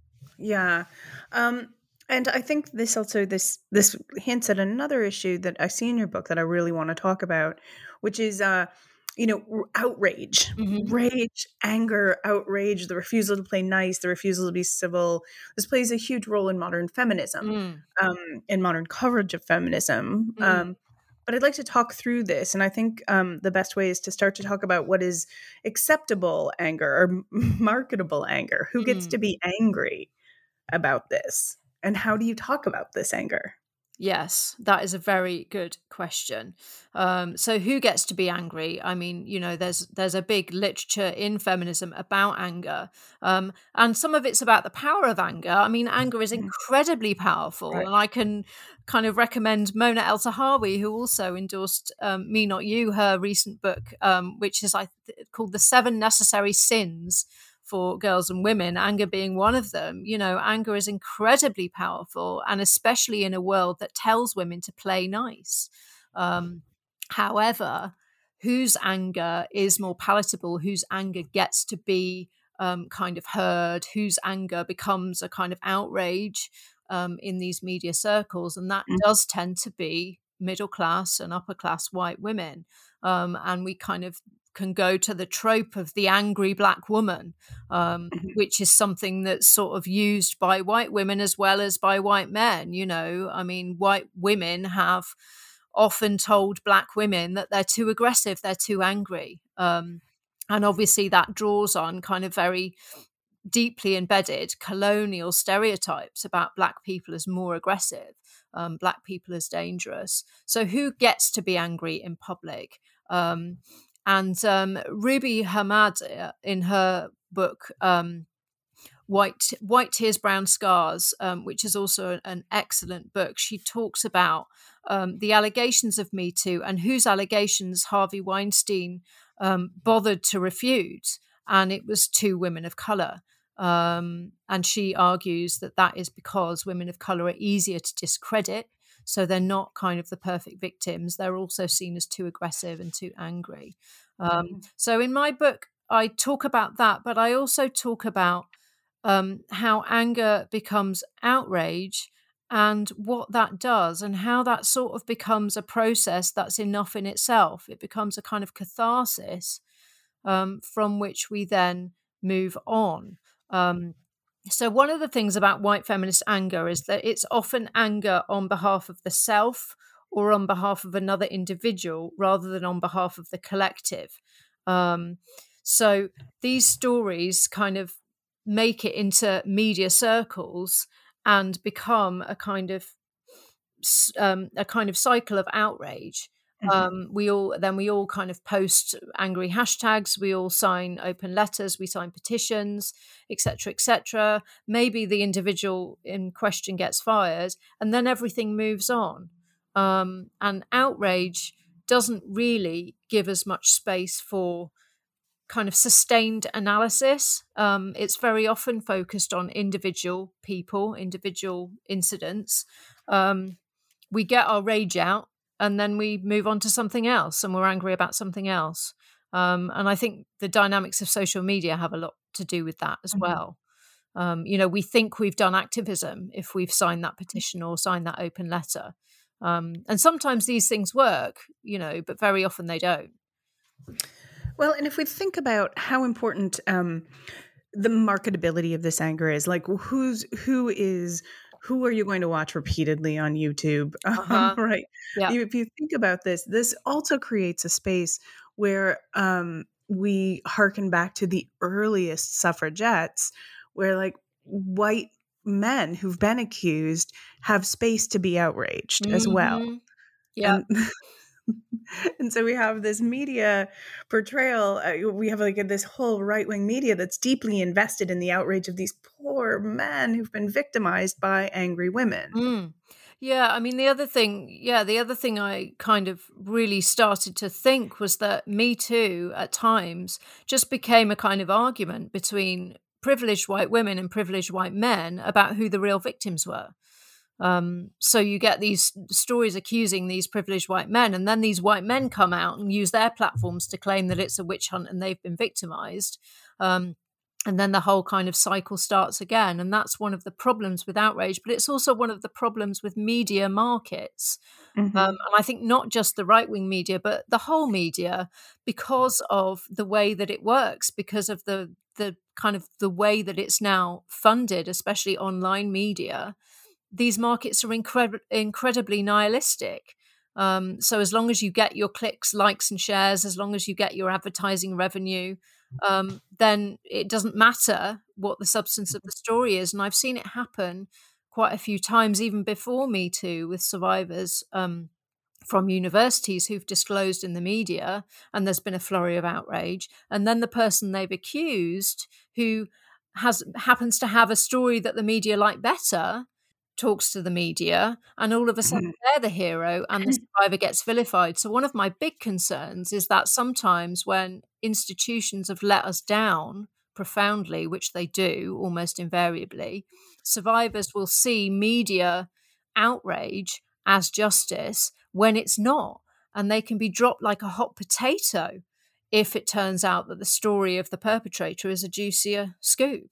Speaker 2: Yeah. Um, and I think this also this this hints at another issue that I see in your book that I really want to talk about, which is uh, you know, r- outrage,
Speaker 3: Hmm.
Speaker 2: rage, anger, outrage, the refusal to play nice, the refusal to be civil. This plays a huge role in modern feminism,
Speaker 3: Mm,
Speaker 2: um, in modern coverage of feminism.
Speaker 3: mm,
Speaker 2: Um, but I'd like to talk through this, and I think um, the best way is to start to talk about what is acceptable anger or m- marketable anger. Who gets
Speaker 3: mm.
Speaker 2: to be angry about this? And how do you talk about this anger?
Speaker 3: Yes, that is a very good question. Um, so, who gets to be angry? I mean, you know, there's there's a big literature in feminism about anger, um, and some of it's about the power of anger. I mean, anger is
Speaker 2: Mhm.
Speaker 3: incredibly powerful,
Speaker 2: Right.
Speaker 3: and I can kind of recommend Mona El Tahawi, who also endorsed um, Me Not You, her recent book, um, which is I th- called "The Seven Necessary Sins for Girls and Women," anger being one of them. You know, anger is incredibly powerful, and especially in a world that tells women to play nice. Um, however, whose anger is more palatable, whose anger gets to be um, kind of heard, whose anger becomes a kind of outrage um, in these media circles, and that
Speaker 2: Mhm.
Speaker 3: does tend to be middle class and upper class white women. Um, and we kind of can go to the trope of the angry black woman, um,
Speaker 2: Mhm.
Speaker 3: which is something that's sort of used by white women as well as by white men. You know, I mean, white women have often told black women that they're too aggressive, they're too angry. Um, and obviously that draws on kind of very deeply embedded colonial stereotypes about black people as more aggressive, um, black people as dangerous. So who gets to be angry in public? Um, and um, Ruby Hamad, uh, in her book, um, White White Tears, Brown Scars, um, which is also an excellent book. She talks about um, the allegations of Me Too and whose allegations Harvey Weinstein um, bothered to refute, and it was two women of color. Um, and she argues that that is because women of color are easier to discredit. So they're not kind of the perfect victims. They're also seen as too aggressive and too angry. Um, mm-hmm. So in my book, I talk about that, but I also talk about um, how anger becomes outrage and what that does, and how that sort of becomes a process that's enough in itself. It becomes a kind of catharsis um, from which we then move on. Um, so one of the things about white feminist anger is that it's often anger on behalf of the self or on behalf of another individual rather than on behalf of the collective. Um, so these stories kind of make it into media circles and become a kind of um, a kind of cycle of outrage. Mm-hmm. Um, we all then we all kind of post angry hashtags. We all sign open letters. We sign petitions, et cetera, et cetera. Maybe the individual in question gets fired, and then everything moves on. Um, and outrage doesn't really give us much space for kind of sustained analysis. Um, it's very often focused on individual people, individual incidents. Um, we get our rage out and then we move on to something else, and we're angry about something else. Um, and I think the dynamics of social media have a lot to do with that as mm-hmm. well. Um, you know, we think we've done activism if we've signed that petition or signed that open letter. Um, and sometimes these things work, you know, but very often they don't.
Speaker 2: Well, and if we think about how important um, the marketability of this anger is, like who's who is who are you going to watch repeatedly on YouTube, uh-huh. um, right? Yeah. If you think about this, this also creates a space where um, we hearken back to the earliest suffragettes, where like white men who've been accused have space to be outraged mm-hmm. as well.
Speaker 3: Yeah.
Speaker 2: And, and so we have this media portrayal. Uh, we have like this whole right-wing media that's deeply invested in the outrage of these poor men who've been victimized by angry women.
Speaker 3: Mm. Yeah, I mean, the other thing, yeah, the other thing I kind of really started to think was that Me Too at times just became a kind of argument between privileged white women and privileged white men about who the real victims were. Um, so you get these stories accusing these privileged white men, and then these white men come out and use their platforms to claim that it's a witch hunt and they've been victimized. Um, and then the whole kind of cycle starts again. And that's one of the problems with outrage, but it's also one of the problems with media markets. Mm-hmm. Um, and I think not just the right-wing media, but the whole media, because of the way that it works, because of the the kind of the way that it's now funded, especially online media. These markets are incred- incredibly nihilistic. Um, so as long as you get your clicks, likes and shares, as long as you get your advertising revenue, um, then it doesn't matter what the substance of the story is. And I've seen it happen quite a few times, even before Me Too, with survivors um, from universities who've disclosed in the media, and there's been a flurry of outrage. And then the person they've accused, who has happens to have a story that the media like better, talks to the media, and all of a sudden they're the hero and the survivor gets vilified. So one of my big concerns is that sometimes when institutions have let us down profoundly, which they do almost invariably, survivors will see media outrage as justice when it's not. And they can be dropped like a hot potato if it turns out that the story of the perpetrator is a juicier scoop.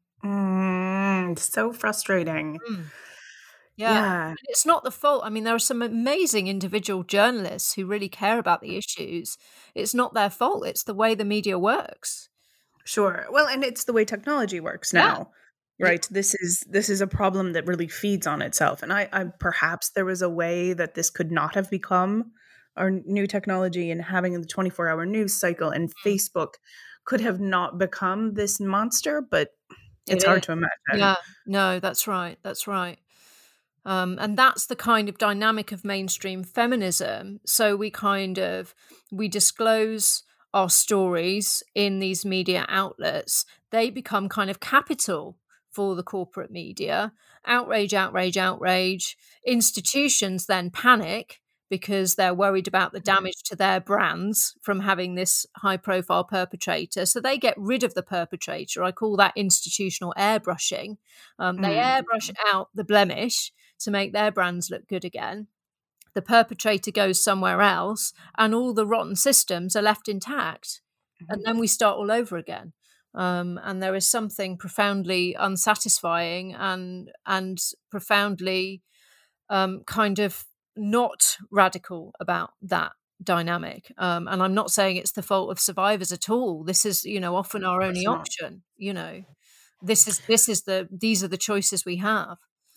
Speaker 2: Mm, so frustrating.
Speaker 3: Mm. Yeah. yeah. It's not the fault. I mean, there are some amazing individual journalists who really care about the issues. It's not their fault. It's the way the media works.
Speaker 2: Sure. Well, and it's the way technology works now, yeah. right? Yeah. This is this is a problem that really feeds on itself. And I, I perhaps there was a way that this could not have become our new technology, and having the twenty-four hour news cycle and Facebook could have not become this monster, but it's it hard to imagine.
Speaker 3: Yeah, no, that's right. That's right. Um, and that's the kind of dynamic of mainstream feminism. So we kind of, we disclose our stories in these media outlets. They become kind of capital for the corporate media. Outrage, outrage, outrage. Institutions then panic because they're worried about the damage to their brands from having this high-profile perpetrator. So they get rid of the perpetrator. I call that institutional airbrushing. Um, they mm. airbrush out the blemish to make their brands look good again. The perpetrator goes somewhere else, and all the rotten systems are left intact. Mm-hmm. And then we start all over again. Um, and there is something profoundly unsatisfying and and profoundly um, kind of not radical about that dynamic. Um, and I'm not saying it's the fault of survivors at all. This is, you know, often our only option. You know, this is this is the these are the choices we have.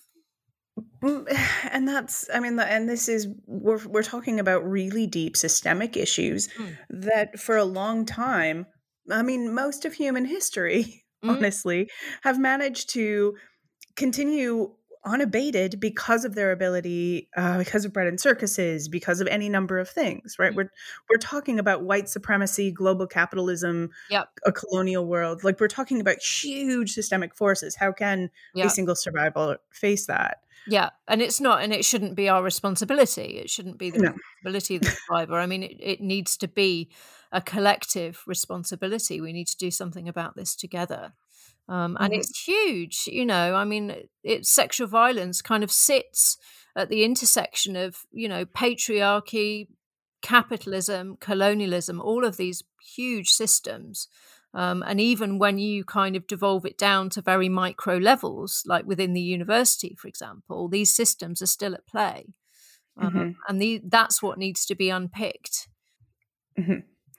Speaker 2: And that's, I mean, and this is, we're, we're talking about really deep systemic issues mm. that for a long time, I mean, most of human history, mm. honestly, have managed to continue unabated because of their ability, uh, because of bread and circuses, because of any number of things, right? Mm. We're we're talking about white supremacy, global capitalism,
Speaker 3: yep.
Speaker 2: a colonial world. Like, we're talking about huge systemic forces. How can yep. a single survivor face that?
Speaker 3: Yeah, and it's not, and it shouldn't be our responsibility. It shouldn't be the no. responsibility of the survivor. I mean, it, it needs to be a collective responsibility. We need to do something about this together. Um, and mm-hmm. it's huge, you know, I mean, it's sexual violence kind of sits at the intersection of, you know, patriarchy, capitalism, colonialism, all of these huge systems. Um, and even when you kind of devolve it down to very micro levels, like within the university, for example, these systems are still at play. Mm-hmm. Um, and the, that's what needs to be unpicked.
Speaker 2: Mm-hmm.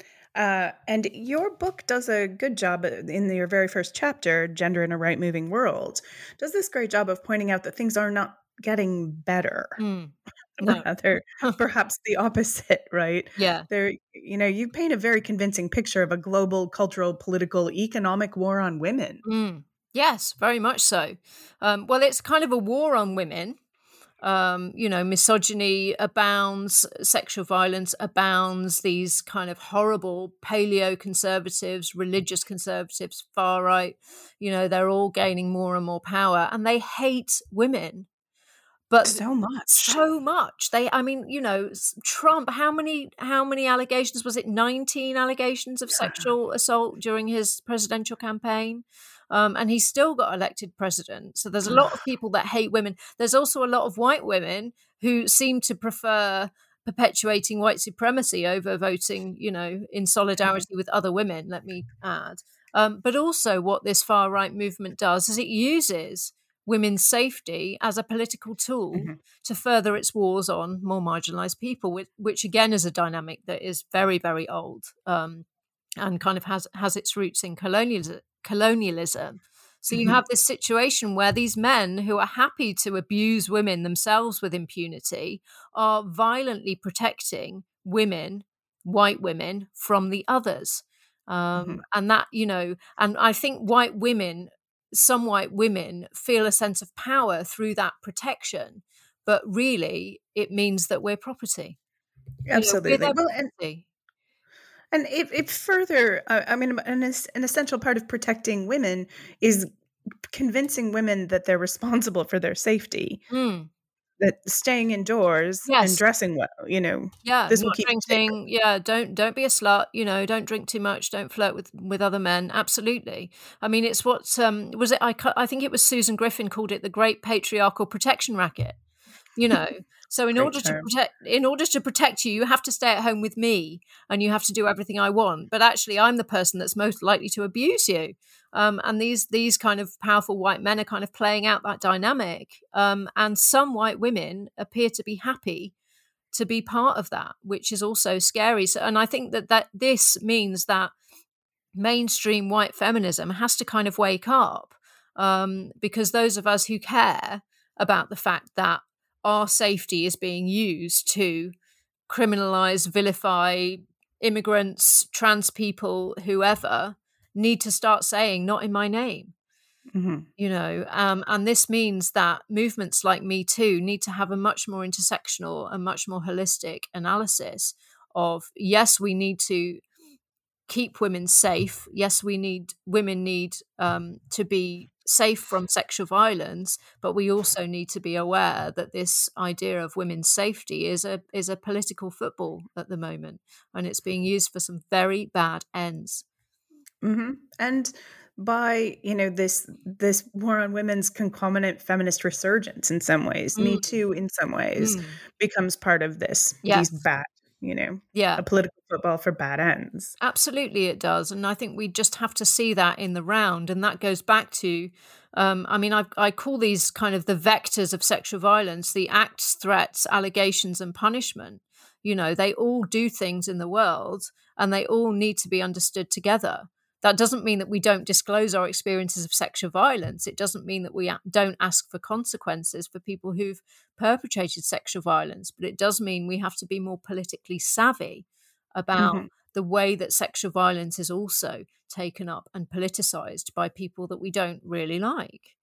Speaker 2: Uh, and your book does a good job in your very first chapter, Gender in a Right Moving World, does this great job of pointing out that things are not getting better.
Speaker 3: Mm. No.
Speaker 2: Rather, perhaps the opposite, right?
Speaker 3: Yeah.
Speaker 2: There, you know, you paint a very convincing picture of a global, cultural, political, economic war on women.
Speaker 3: Mm. Yes, very much so. Um, well, it's kind of a war on women. Um, you know, misogyny abounds, sexual violence abounds, these kind of horrible paleo conservatives, religious conservatives, far right, you know, they're all gaining more and more power, and they hate women. But
Speaker 2: so much,
Speaker 3: so much. They, I mean, you know, Trump. How many, how many allegations was it? nineteen allegations of sexual assault during his presidential campaign, um, and he still got elected president. So there's a lot of people that hate women. There's also a lot of white women who seem to prefer perpetuating white supremacy over voting, you know, in solidarity with other women. Let me add, um, but also what this far right movement does is it uses women's safety as a political tool mm-hmm. to further its wars on more marginalized people, which, which again is a dynamic that is very, very old um, and kind of has, has its roots in colonialism. colonialism. So you mm-hmm. have this situation where these men who are happy to abuse women themselves with impunity are violently protecting women, white women, from the others. Um, mm-hmm. And that, you know, and I think white women some white women feel a sense of power through that protection, but really it means that we're property.
Speaker 2: Absolutely.
Speaker 3: You know,
Speaker 2: well, and, and it, it further, uh, I mean, an, an essential part of protecting women is convincing women that they're responsible for their safety.
Speaker 3: Mm.
Speaker 2: That staying indoors yes. and dressing well, you know,
Speaker 3: yeah,
Speaker 2: this
Speaker 3: not
Speaker 2: will keep
Speaker 3: drinking. Yeah, don't don't be a slut. You know, don't drink too much. Don't flirt with, with other men. Absolutely. I mean, it's what um, was it? I I think it was Susan Griffin called it the Great Patriarchal Protection Racket. You know, so in order term. to protect in order to protect you, you have to stay at home with me, and you have to do everything I want. But actually, I'm the person that's most likely to abuse you. Um, and these these kind of powerful white men are kind of playing out that dynamic. Um, and some white women appear to be happy to be part of that, which is also scary. So, and I think that, that this means that mainstream white feminism has to kind of wake up, um, because those of us who care about the fact that our safety is being used to criminalize, vilify immigrants, trans people, whoever, need to start saying, not in my name. Mm-hmm. You know, um, and this means that movements like Me Too need to have a much more intersectional and much more holistic analysis of, yes, we need to keep women safe. Yes, we need women need um, to be safe from sexual violence, but we also need to be aware that this idea of women's safety is a is a political football at the moment, and it's being used for some very bad ends.
Speaker 2: Mm-hmm. And by, you know, this this war on women's concomitant feminist resurgence in some ways.
Speaker 3: Mm.
Speaker 2: Me Too, in some ways,
Speaker 3: Mm.
Speaker 2: becomes part of this,
Speaker 3: Yes.
Speaker 2: these bad, you know,
Speaker 3: Yeah.
Speaker 2: a political football for bad ends.
Speaker 3: Absolutely it does. And I think we just have to see that in the round. And that goes back to, um, I mean, I, I call these kind of the vectors of sexual violence, the acts, threats, allegations, and punishment. You know, they all do things in the world and they all need to be understood together. That doesn't mean that we don't disclose our experiences of sexual violence. It doesn't mean that we don't ask for consequences for people who've perpetrated sexual violence, but it does mean we have to be more politically savvy about
Speaker 2: Mhm.
Speaker 3: the way that sexual violence is also taken up and politicized by people that we don't really like.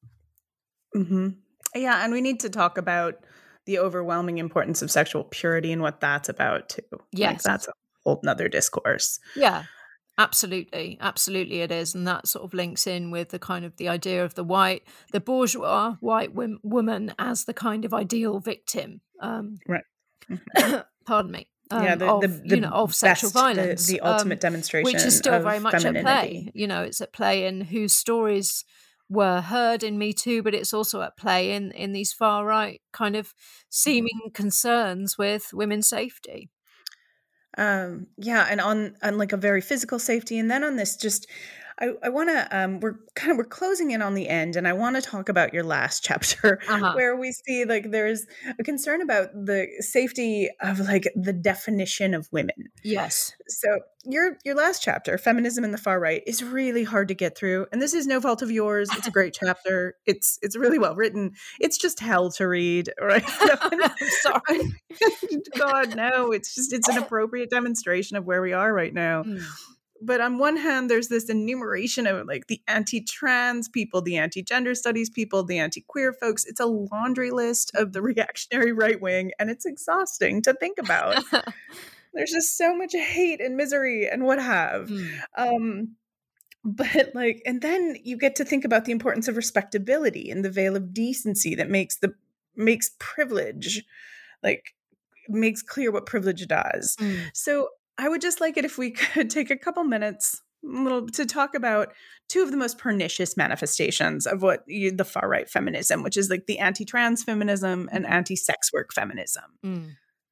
Speaker 2: Mhm. Yeah, and we need to talk about the overwhelming importance of sexual purity and what that's about too. Like,
Speaker 3: Yes.
Speaker 2: that's a whole nother discourse.
Speaker 3: Yeah, absolutely. Absolutely it is. And that sort of links in with the kind of the idea of the white, the bourgeois white wom- woman as the kind of ideal victim. Um,
Speaker 2: Right. Mhm.
Speaker 3: pardon me. Um,
Speaker 2: Yeah, the-
Speaker 3: of,
Speaker 2: the- the
Speaker 3: you know, of sexual
Speaker 2: best, the-
Speaker 3: violence.
Speaker 2: the ultimate
Speaker 3: um,
Speaker 2: demonstration
Speaker 3: Which is still
Speaker 2: of
Speaker 3: very much at
Speaker 2: femininity.
Speaker 3: play. You know, it's at play in whose stories were heard in Me Too, but it's also at play in, in these far right kind of seeming concerns with women's safety.
Speaker 2: Um, yeah, and on on like a very physical safety, and then on this just I, I want to um we're kind of we're closing in on the end, and I want to talk about your last chapter
Speaker 3: Uh-huh.
Speaker 2: where we see like there's a concern about the safety of like the definition of women.
Speaker 3: Yes.
Speaker 2: So your your last chapter, Feminism in the Far Right, is really hard to get through, and this is no fault of yours. It's a great chapter. It's it's really well written. It's just hell to read, right?
Speaker 3: I'm sorry.
Speaker 2: God, no, it's just it's an appropriate demonstration of where we are right now.
Speaker 3: Mm.
Speaker 2: But on one hand, there's this enumeration of like the anti-trans people, the anti-gender studies people, the anti-queer folks. It's a laundry list of the reactionary right wing, and it's exhausting to think about. There's just so much hate and misery and what have.
Speaker 3: Mm.
Speaker 2: Um, but like, and then you get to think about the importance of respectability and the veil of decency that makes the makes privilege, like makes clear what privilege does.
Speaker 3: Mm.
Speaker 2: So I would just like it if we could take a couple minutes little to talk about two of the most pernicious manifestations of what you, the far right feminism, which is like the anti-trans feminism and anti-sex work feminism.
Speaker 3: Mm.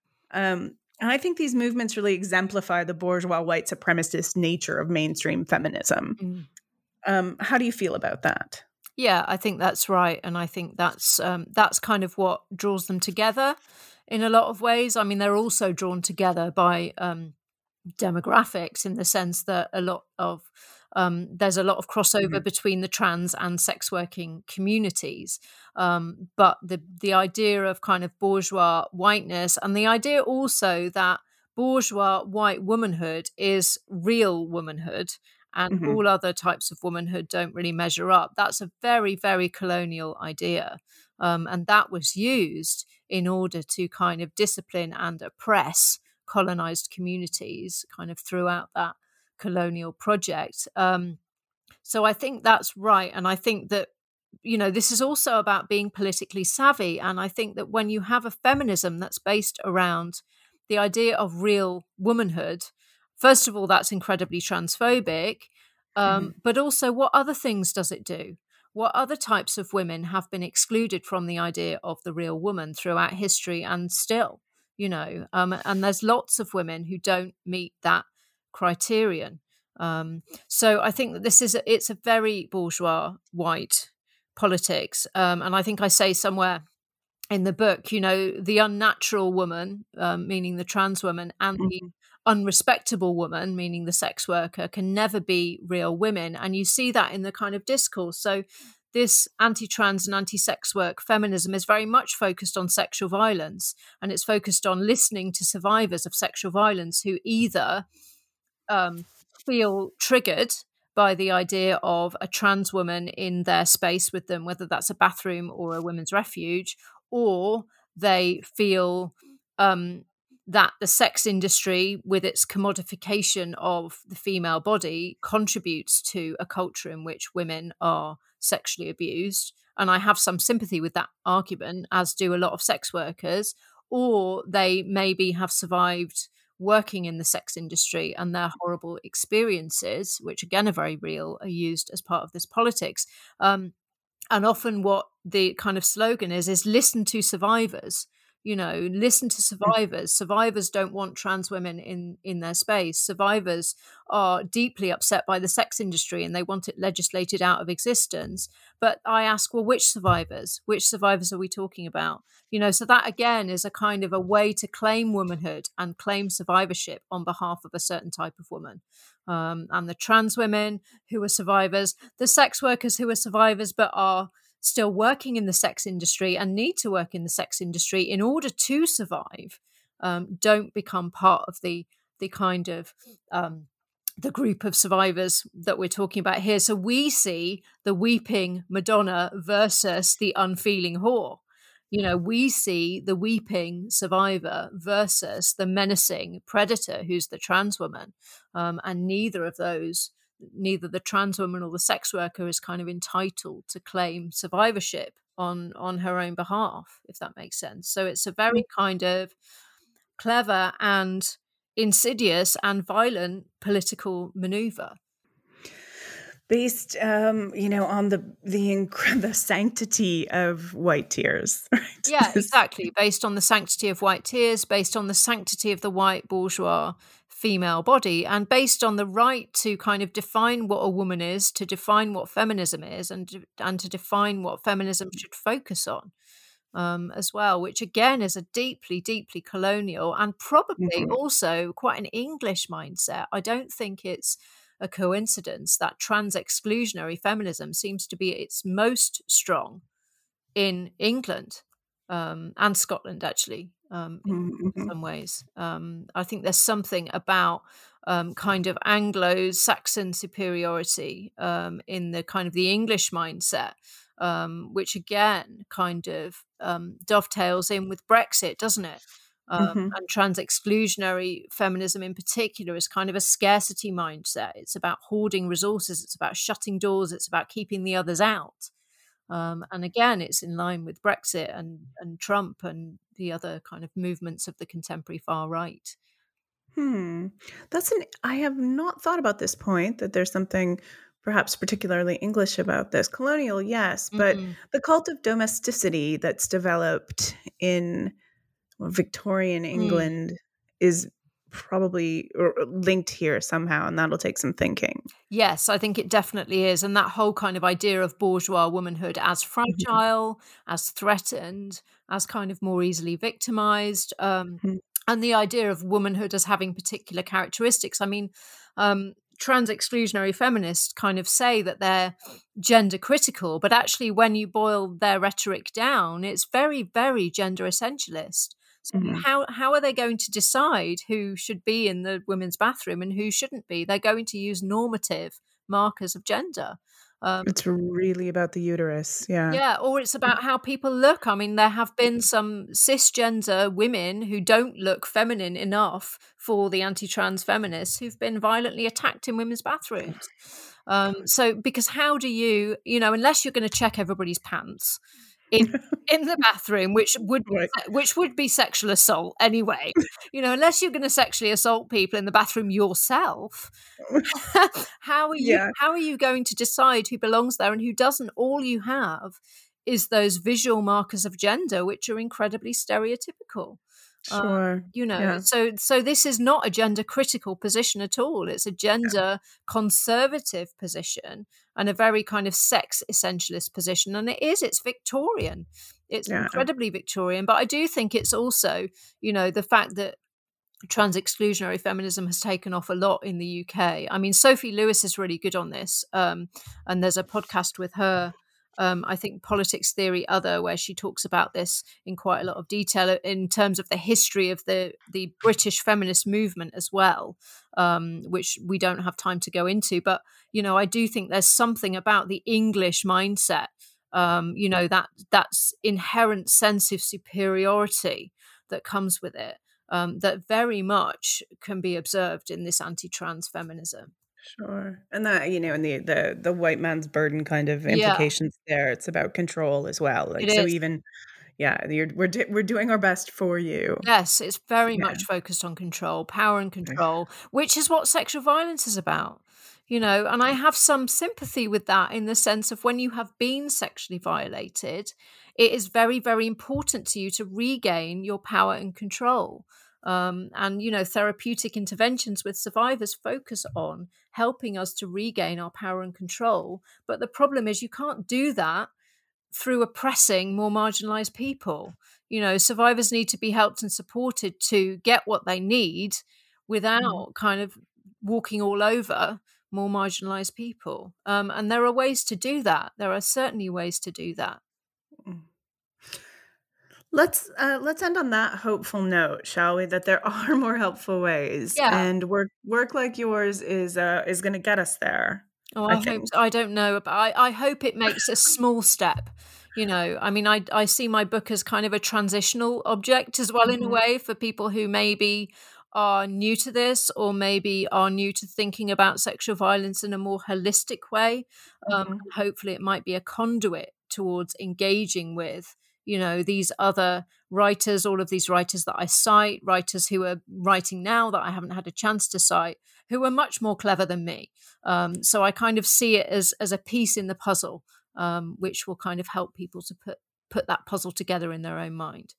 Speaker 2: Um, and I think these movements really exemplify the bourgeois white supremacist nature of mainstream feminism.
Speaker 3: Mm.
Speaker 2: Um, how do you feel about that?
Speaker 3: Yeah, I think that's right, and I think that's um, that's kind of what draws them together in a lot of ways. I mean, they're also drawn together by um, demographics in the sense that a lot of um, there's a lot of crossover
Speaker 2: Mhm.
Speaker 3: between the trans and sex working communities, um, but the the idea of kind of bourgeois whiteness and the idea also that bourgeois white womanhood is real womanhood and
Speaker 2: Mhm.
Speaker 3: all other types of womanhood don't really measure up. That's a very, very colonial idea. Um, and that was used in order to kind of discipline and oppress colonized communities kind of throughout that colonial project. Um, so I think that's right. And I think that, you know, this is also about being politically savvy. And I think that when you have a feminism that's based around the idea of real womanhood, first of all, that's incredibly transphobic. Um,
Speaker 2: Mhm.
Speaker 3: But also, what other things does it do? What other types of women have been excluded from the idea of the real woman throughout history and still, you know? Um, and there's lots of women who don't meet that criterion. Um, so I think that this is, a, it's a very bourgeois white politics. Um, and I think I say somewhere in the book, you know, the unnatural woman, um, meaning the trans woman, and the
Speaker 2: Mhm.
Speaker 3: unrespectable woman, meaning the sex worker, can never be real women. And you see that in the kind of discourse. So this anti-trans and anti-sex work feminism is very much focused on sexual violence, and it's focused on listening to survivors of sexual violence who either um, feel triggered by the idea of a trans woman in their space with them, whether that's a bathroom or a women's refuge, or they feel um, that the sex industry, with its commodification of the female body, contributes to a culture in which women are sexually abused. And I have some sympathy with that argument, as do a lot of sex workers, or they maybe have survived working in the sex industry and their horrible experiences, which again are very real, are used as part of this politics. Um, and often what the kind of slogan is, is listen to survivors. You know, listen to survivors. Survivors don't want trans women in, in their space. Survivors are deeply upset by the sex industry and they want it legislated out of existence. But I ask, well, which survivors? Which survivors are we talking about? You know, so that again is a kind of a way to claim womanhood and claim survivorship on behalf of a certain type of woman. Um, and the trans women who are survivors, the sex workers who are survivors but are still working in the sex industry and need to work in the sex industry in order to survive, um, don't become part of the the kind of um, the group of survivors that we're talking about here. So we see the weeping Madonna versus the unfeeling whore. You know, we see the weeping survivor versus the menacing predator, who's the trans woman, um, and neither of those. Neither the trans woman or the sex worker is kind of entitled to claim survivorship on, on her own behalf, if that makes sense. So it's a very kind of clever and insidious and violent political maneuver.
Speaker 2: Based, um, you know, on the the inc- the sanctity of white tears. Right?
Speaker 3: Yeah, exactly. Based on the sanctity of white tears, based on the sanctity of the white bourgeois female body, and based on the right to kind of define what a woman is, to define what feminism is, and and to define what feminism should focus on, um, as well, which again is a deeply, deeply colonial and probably mm-hmm. also quite an English mindset. I don't think it's a coincidence that trans exclusionary feminism seems to be its most strong in England um, and Scotland, actually. Um, in mm-hmm. some ways. Um, I think there's something about um, kind of Anglo-Saxon superiority um, in the kind of the English mindset, um, which again kind of um, dovetails in with Brexit, doesn't it? Um, mm-hmm. And trans-exclusionary feminism in particular is kind of a scarcity mindset. It's about hoarding resources. It's about shutting doors. It's about keeping the others out. Um, and again, it's in line with Brexit and, and Trump and the other kind of movements of the contemporary far right.
Speaker 2: Hmm. That's an, I have not thought about this point, that there's something perhaps particularly English about this. Colonial, yes, but mm-hmm. the cult of domesticity that's developed in well, Victorian England mm. is probably linked here somehow, and that'll take some thinking.
Speaker 3: Yes, I think it definitely is. And that whole kind of idea of bourgeois womanhood as fragile, mm-hmm. as threatened, as kind of more easily victimized, um, mm-hmm. and the idea of womanhood as having particular characteristics. I mean, um, trans exclusionary feminists kind of say that they're gender critical, but actually when you boil their rhetoric down, it's very, very gender essentialist. So mm-hmm. how how are they going to decide who should be in the women's bathroom and who shouldn't be? They're going to use normative markers of gender.
Speaker 2: Um, it's really about the uterus, yeah.
Speaker 3: Yeah, or it's about how people look. I mean, there have been some cisgender women who don't look feminine enough for the anti-trans feminists who've been violently attacked in women's bathrooms. Um, so, because how do you, you know, unless you're going to check everybody's pants in in the bathroom, which would right. which would be sexual assault anyway. You know, unless you're going to sexually assault people in the bathroom yourself, how are you yeah. how are you going to decide who belongs there and who doesn't? All you have is those visual markers of gender, which are incredibly stereotypical.
Speaker 2: Sure.
Speaker 3: Um, you know,
Speaker 2: yeah.
Speaker 3: so so this is not a gender critical position at all. It's a gender yeah. conservative position and a very kind of sex essentialist position. And it is, it's Victorian. It's yeah. incredibly Victorian. But I do think it's also, you know, the fact that trans exclusionary feminism has taken off a lot in the U K. I mean, Sophie Lewis is really good on this. Um, and there's a podcast with her, Um, I think Politics Theory Other, where she talks about this in quite a lot of detail in terms of the history of the, the British feminist movement as well, um, which we don't have time to go into. But, you know, I do think there's something about the English mindset, um, you know, that that's inherent sense of superiority that comes with it, um, that very much can be observed in this anti-trans feminism.
Speaker 2: Sure. And that, you know, and the, the, the white man's burden kind of implications yeah. there. It's about control as well. Like,
Speaker 3: it
Speaker 2: so
Speaker 3: is.
Speaker 2: even, yeah, you're, we're do, we're doing our best for you.
Speaker 3: Yes, it's very
Speaker 2: Yeah.
Speaker 3: much focused on control, power and control, which is what sexual violence is about. You know, and I have some sympathy with that in the sense of when you have been sexually violated, it is very, very important to you to regain your power and control. Um, and, you know, therapeutic interventions with survivors focus on helping us to regain our power and control. But the problem is you can't do that through oppressing more marginalized people. You know, survivors need to be helped and supported to get what they need without mm. kind of walking all over more marginalized people. Um, and there are ways to do that. There are certainly ways to do that.
Speaker 2: Let's uh, let's end on that hopeful note, shall we? That there are more helpful ways,
Speaker 3: yeah.
Speaker 2: and work work like yours is uh, is going to get us there.
Speaker 3: Oh,
Speaker 2: I,
Speaker 3: I hope. I don't know, but I, I hope it makes a small step. You know, I mean, I I see my book as kind of a transitional object as well, mm-hmm. in a way, for people who maybe are new to this or maybe are new to thinking about sexual violence in a more holistic way. Um, mm-hmm. Hopefully it might be a conduit towards engaging with, you know, these other writers, all of these writers that I cite, writers who are writing now that I haven't had a chance to cite, who are much more clever than me. Um, so I kind of see it as as a piece in the puzzle, um, which will kind of help people to put put that puzzle together in their own mind.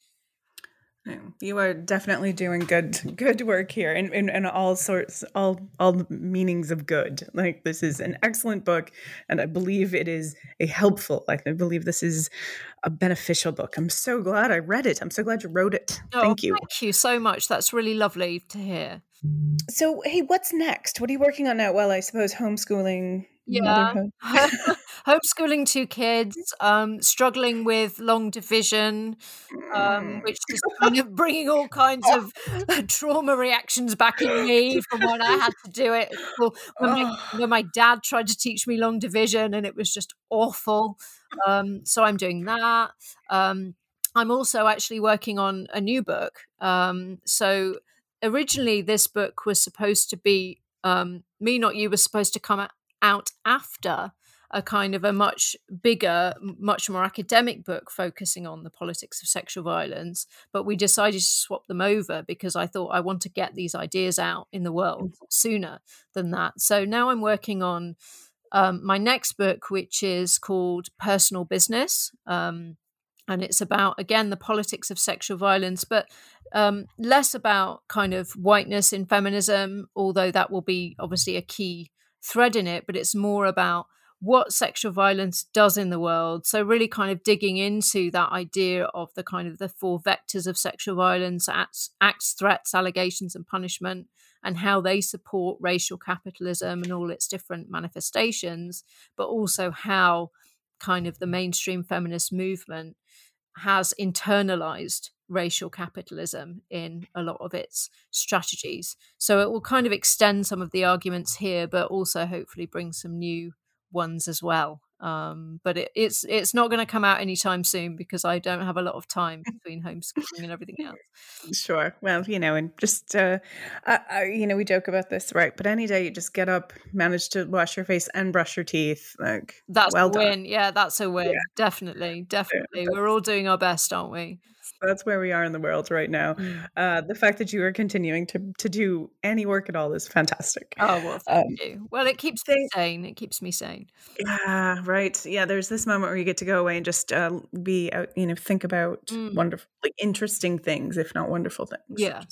Speaker 2: You are definitely doing good good work here, in, in, in all sorts, all all meanings of good. Like, this is an excellent book, and I believe it is a helpful, like I believe this is a beneficial book. I'm so glad I read it. I'm so glad you wrote it.
Speaker 3: Oh,
Speaker 2: thank you.
Speaker 3: Thank you so much. That's really lovely to hear.
Speaker 2: So, hey, what's next? What are you working on now? Well, I suppose homeschooling,
Speaker 3: yeah.
Speaker 2: motherhood.
Speaker 3: Homeschooling two kids, um, struggling with long division, um, which is kind of bringing all kinds of trauma reactions back in me from when I had to do it. When my, when my dad tried to teach me long division, and it was just awful. Um, so I'm doing that. Um, I'm also actually working on a new book. Um, so originally this book was supposed to be, um, Me Not You was supposed to come out after a kind of a much bigger, much more academic book focusing on the politics of sexual violence. But we decided to swap them over because I thought I want to get these ideas out in the world sooner than that. So now I'm working on um, my next book, which is called Personal Business. Um, and it's about, again, the politics of sexual violence, but um, less about kind of whiteness in feminism, although that will be obviously a key thread in it, but it's more about what sexual violence does in the world. So really kind of digging into that idea of the kind of the four vectors of sexual violence: acts, acts, threats, allegations, and punishment, and how they support racial capitalism and all its different manifestations, but also how kind of the mainstream feminist movement has internalized racial capitalism in a lot of its strategies. So it will kind of extend some of the arguments here, but also hopefully bring some new ones as well. Um, but it, it's it's not going to come out anytime soon because I don't have a lot of time between homeschooling and everything else.
Speaker 2: Sure. Well, you know, and just, uh, uh, you know, we joke about this, right? But any day you just get up, manage to wash your face and brush your teeth. Like,
Speaker 3: that's
Speaker 2: well
Speaker 3: a win.
Speaker 2: done.
Speaker 3: Yeah, that's a win. Yeah. Definitely. Definitely. Yeah, we're all doing our best, aren't we?
Speaker 2: That's where we are in the world right now. Mm. Uh, the fact that you are continuing to to do any work at all is fantastic.
Speaker 3: Oh, well, thank um, you. Well, it keeps me sane. It keeps me sane.
Speaker 2: Yeah, right. Yeah, there's this moment where you get to go away and just uh, be out, you know, think about mm. wonderful, like interesting things, if not wonderful things.
Speaker 3: Yeah.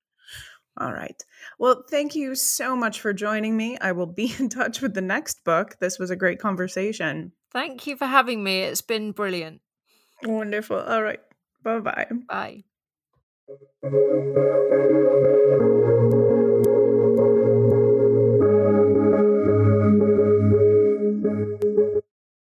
Speaker 2: All right. Well, thank you so much for joining me. I will be in touch with the next book. This was a great conversation.
Speaker 3: Thank you for having me. It's been brilliant.
Speaker 2: Wonderful. All right. Bye-bye.
Speaker 3: Bye.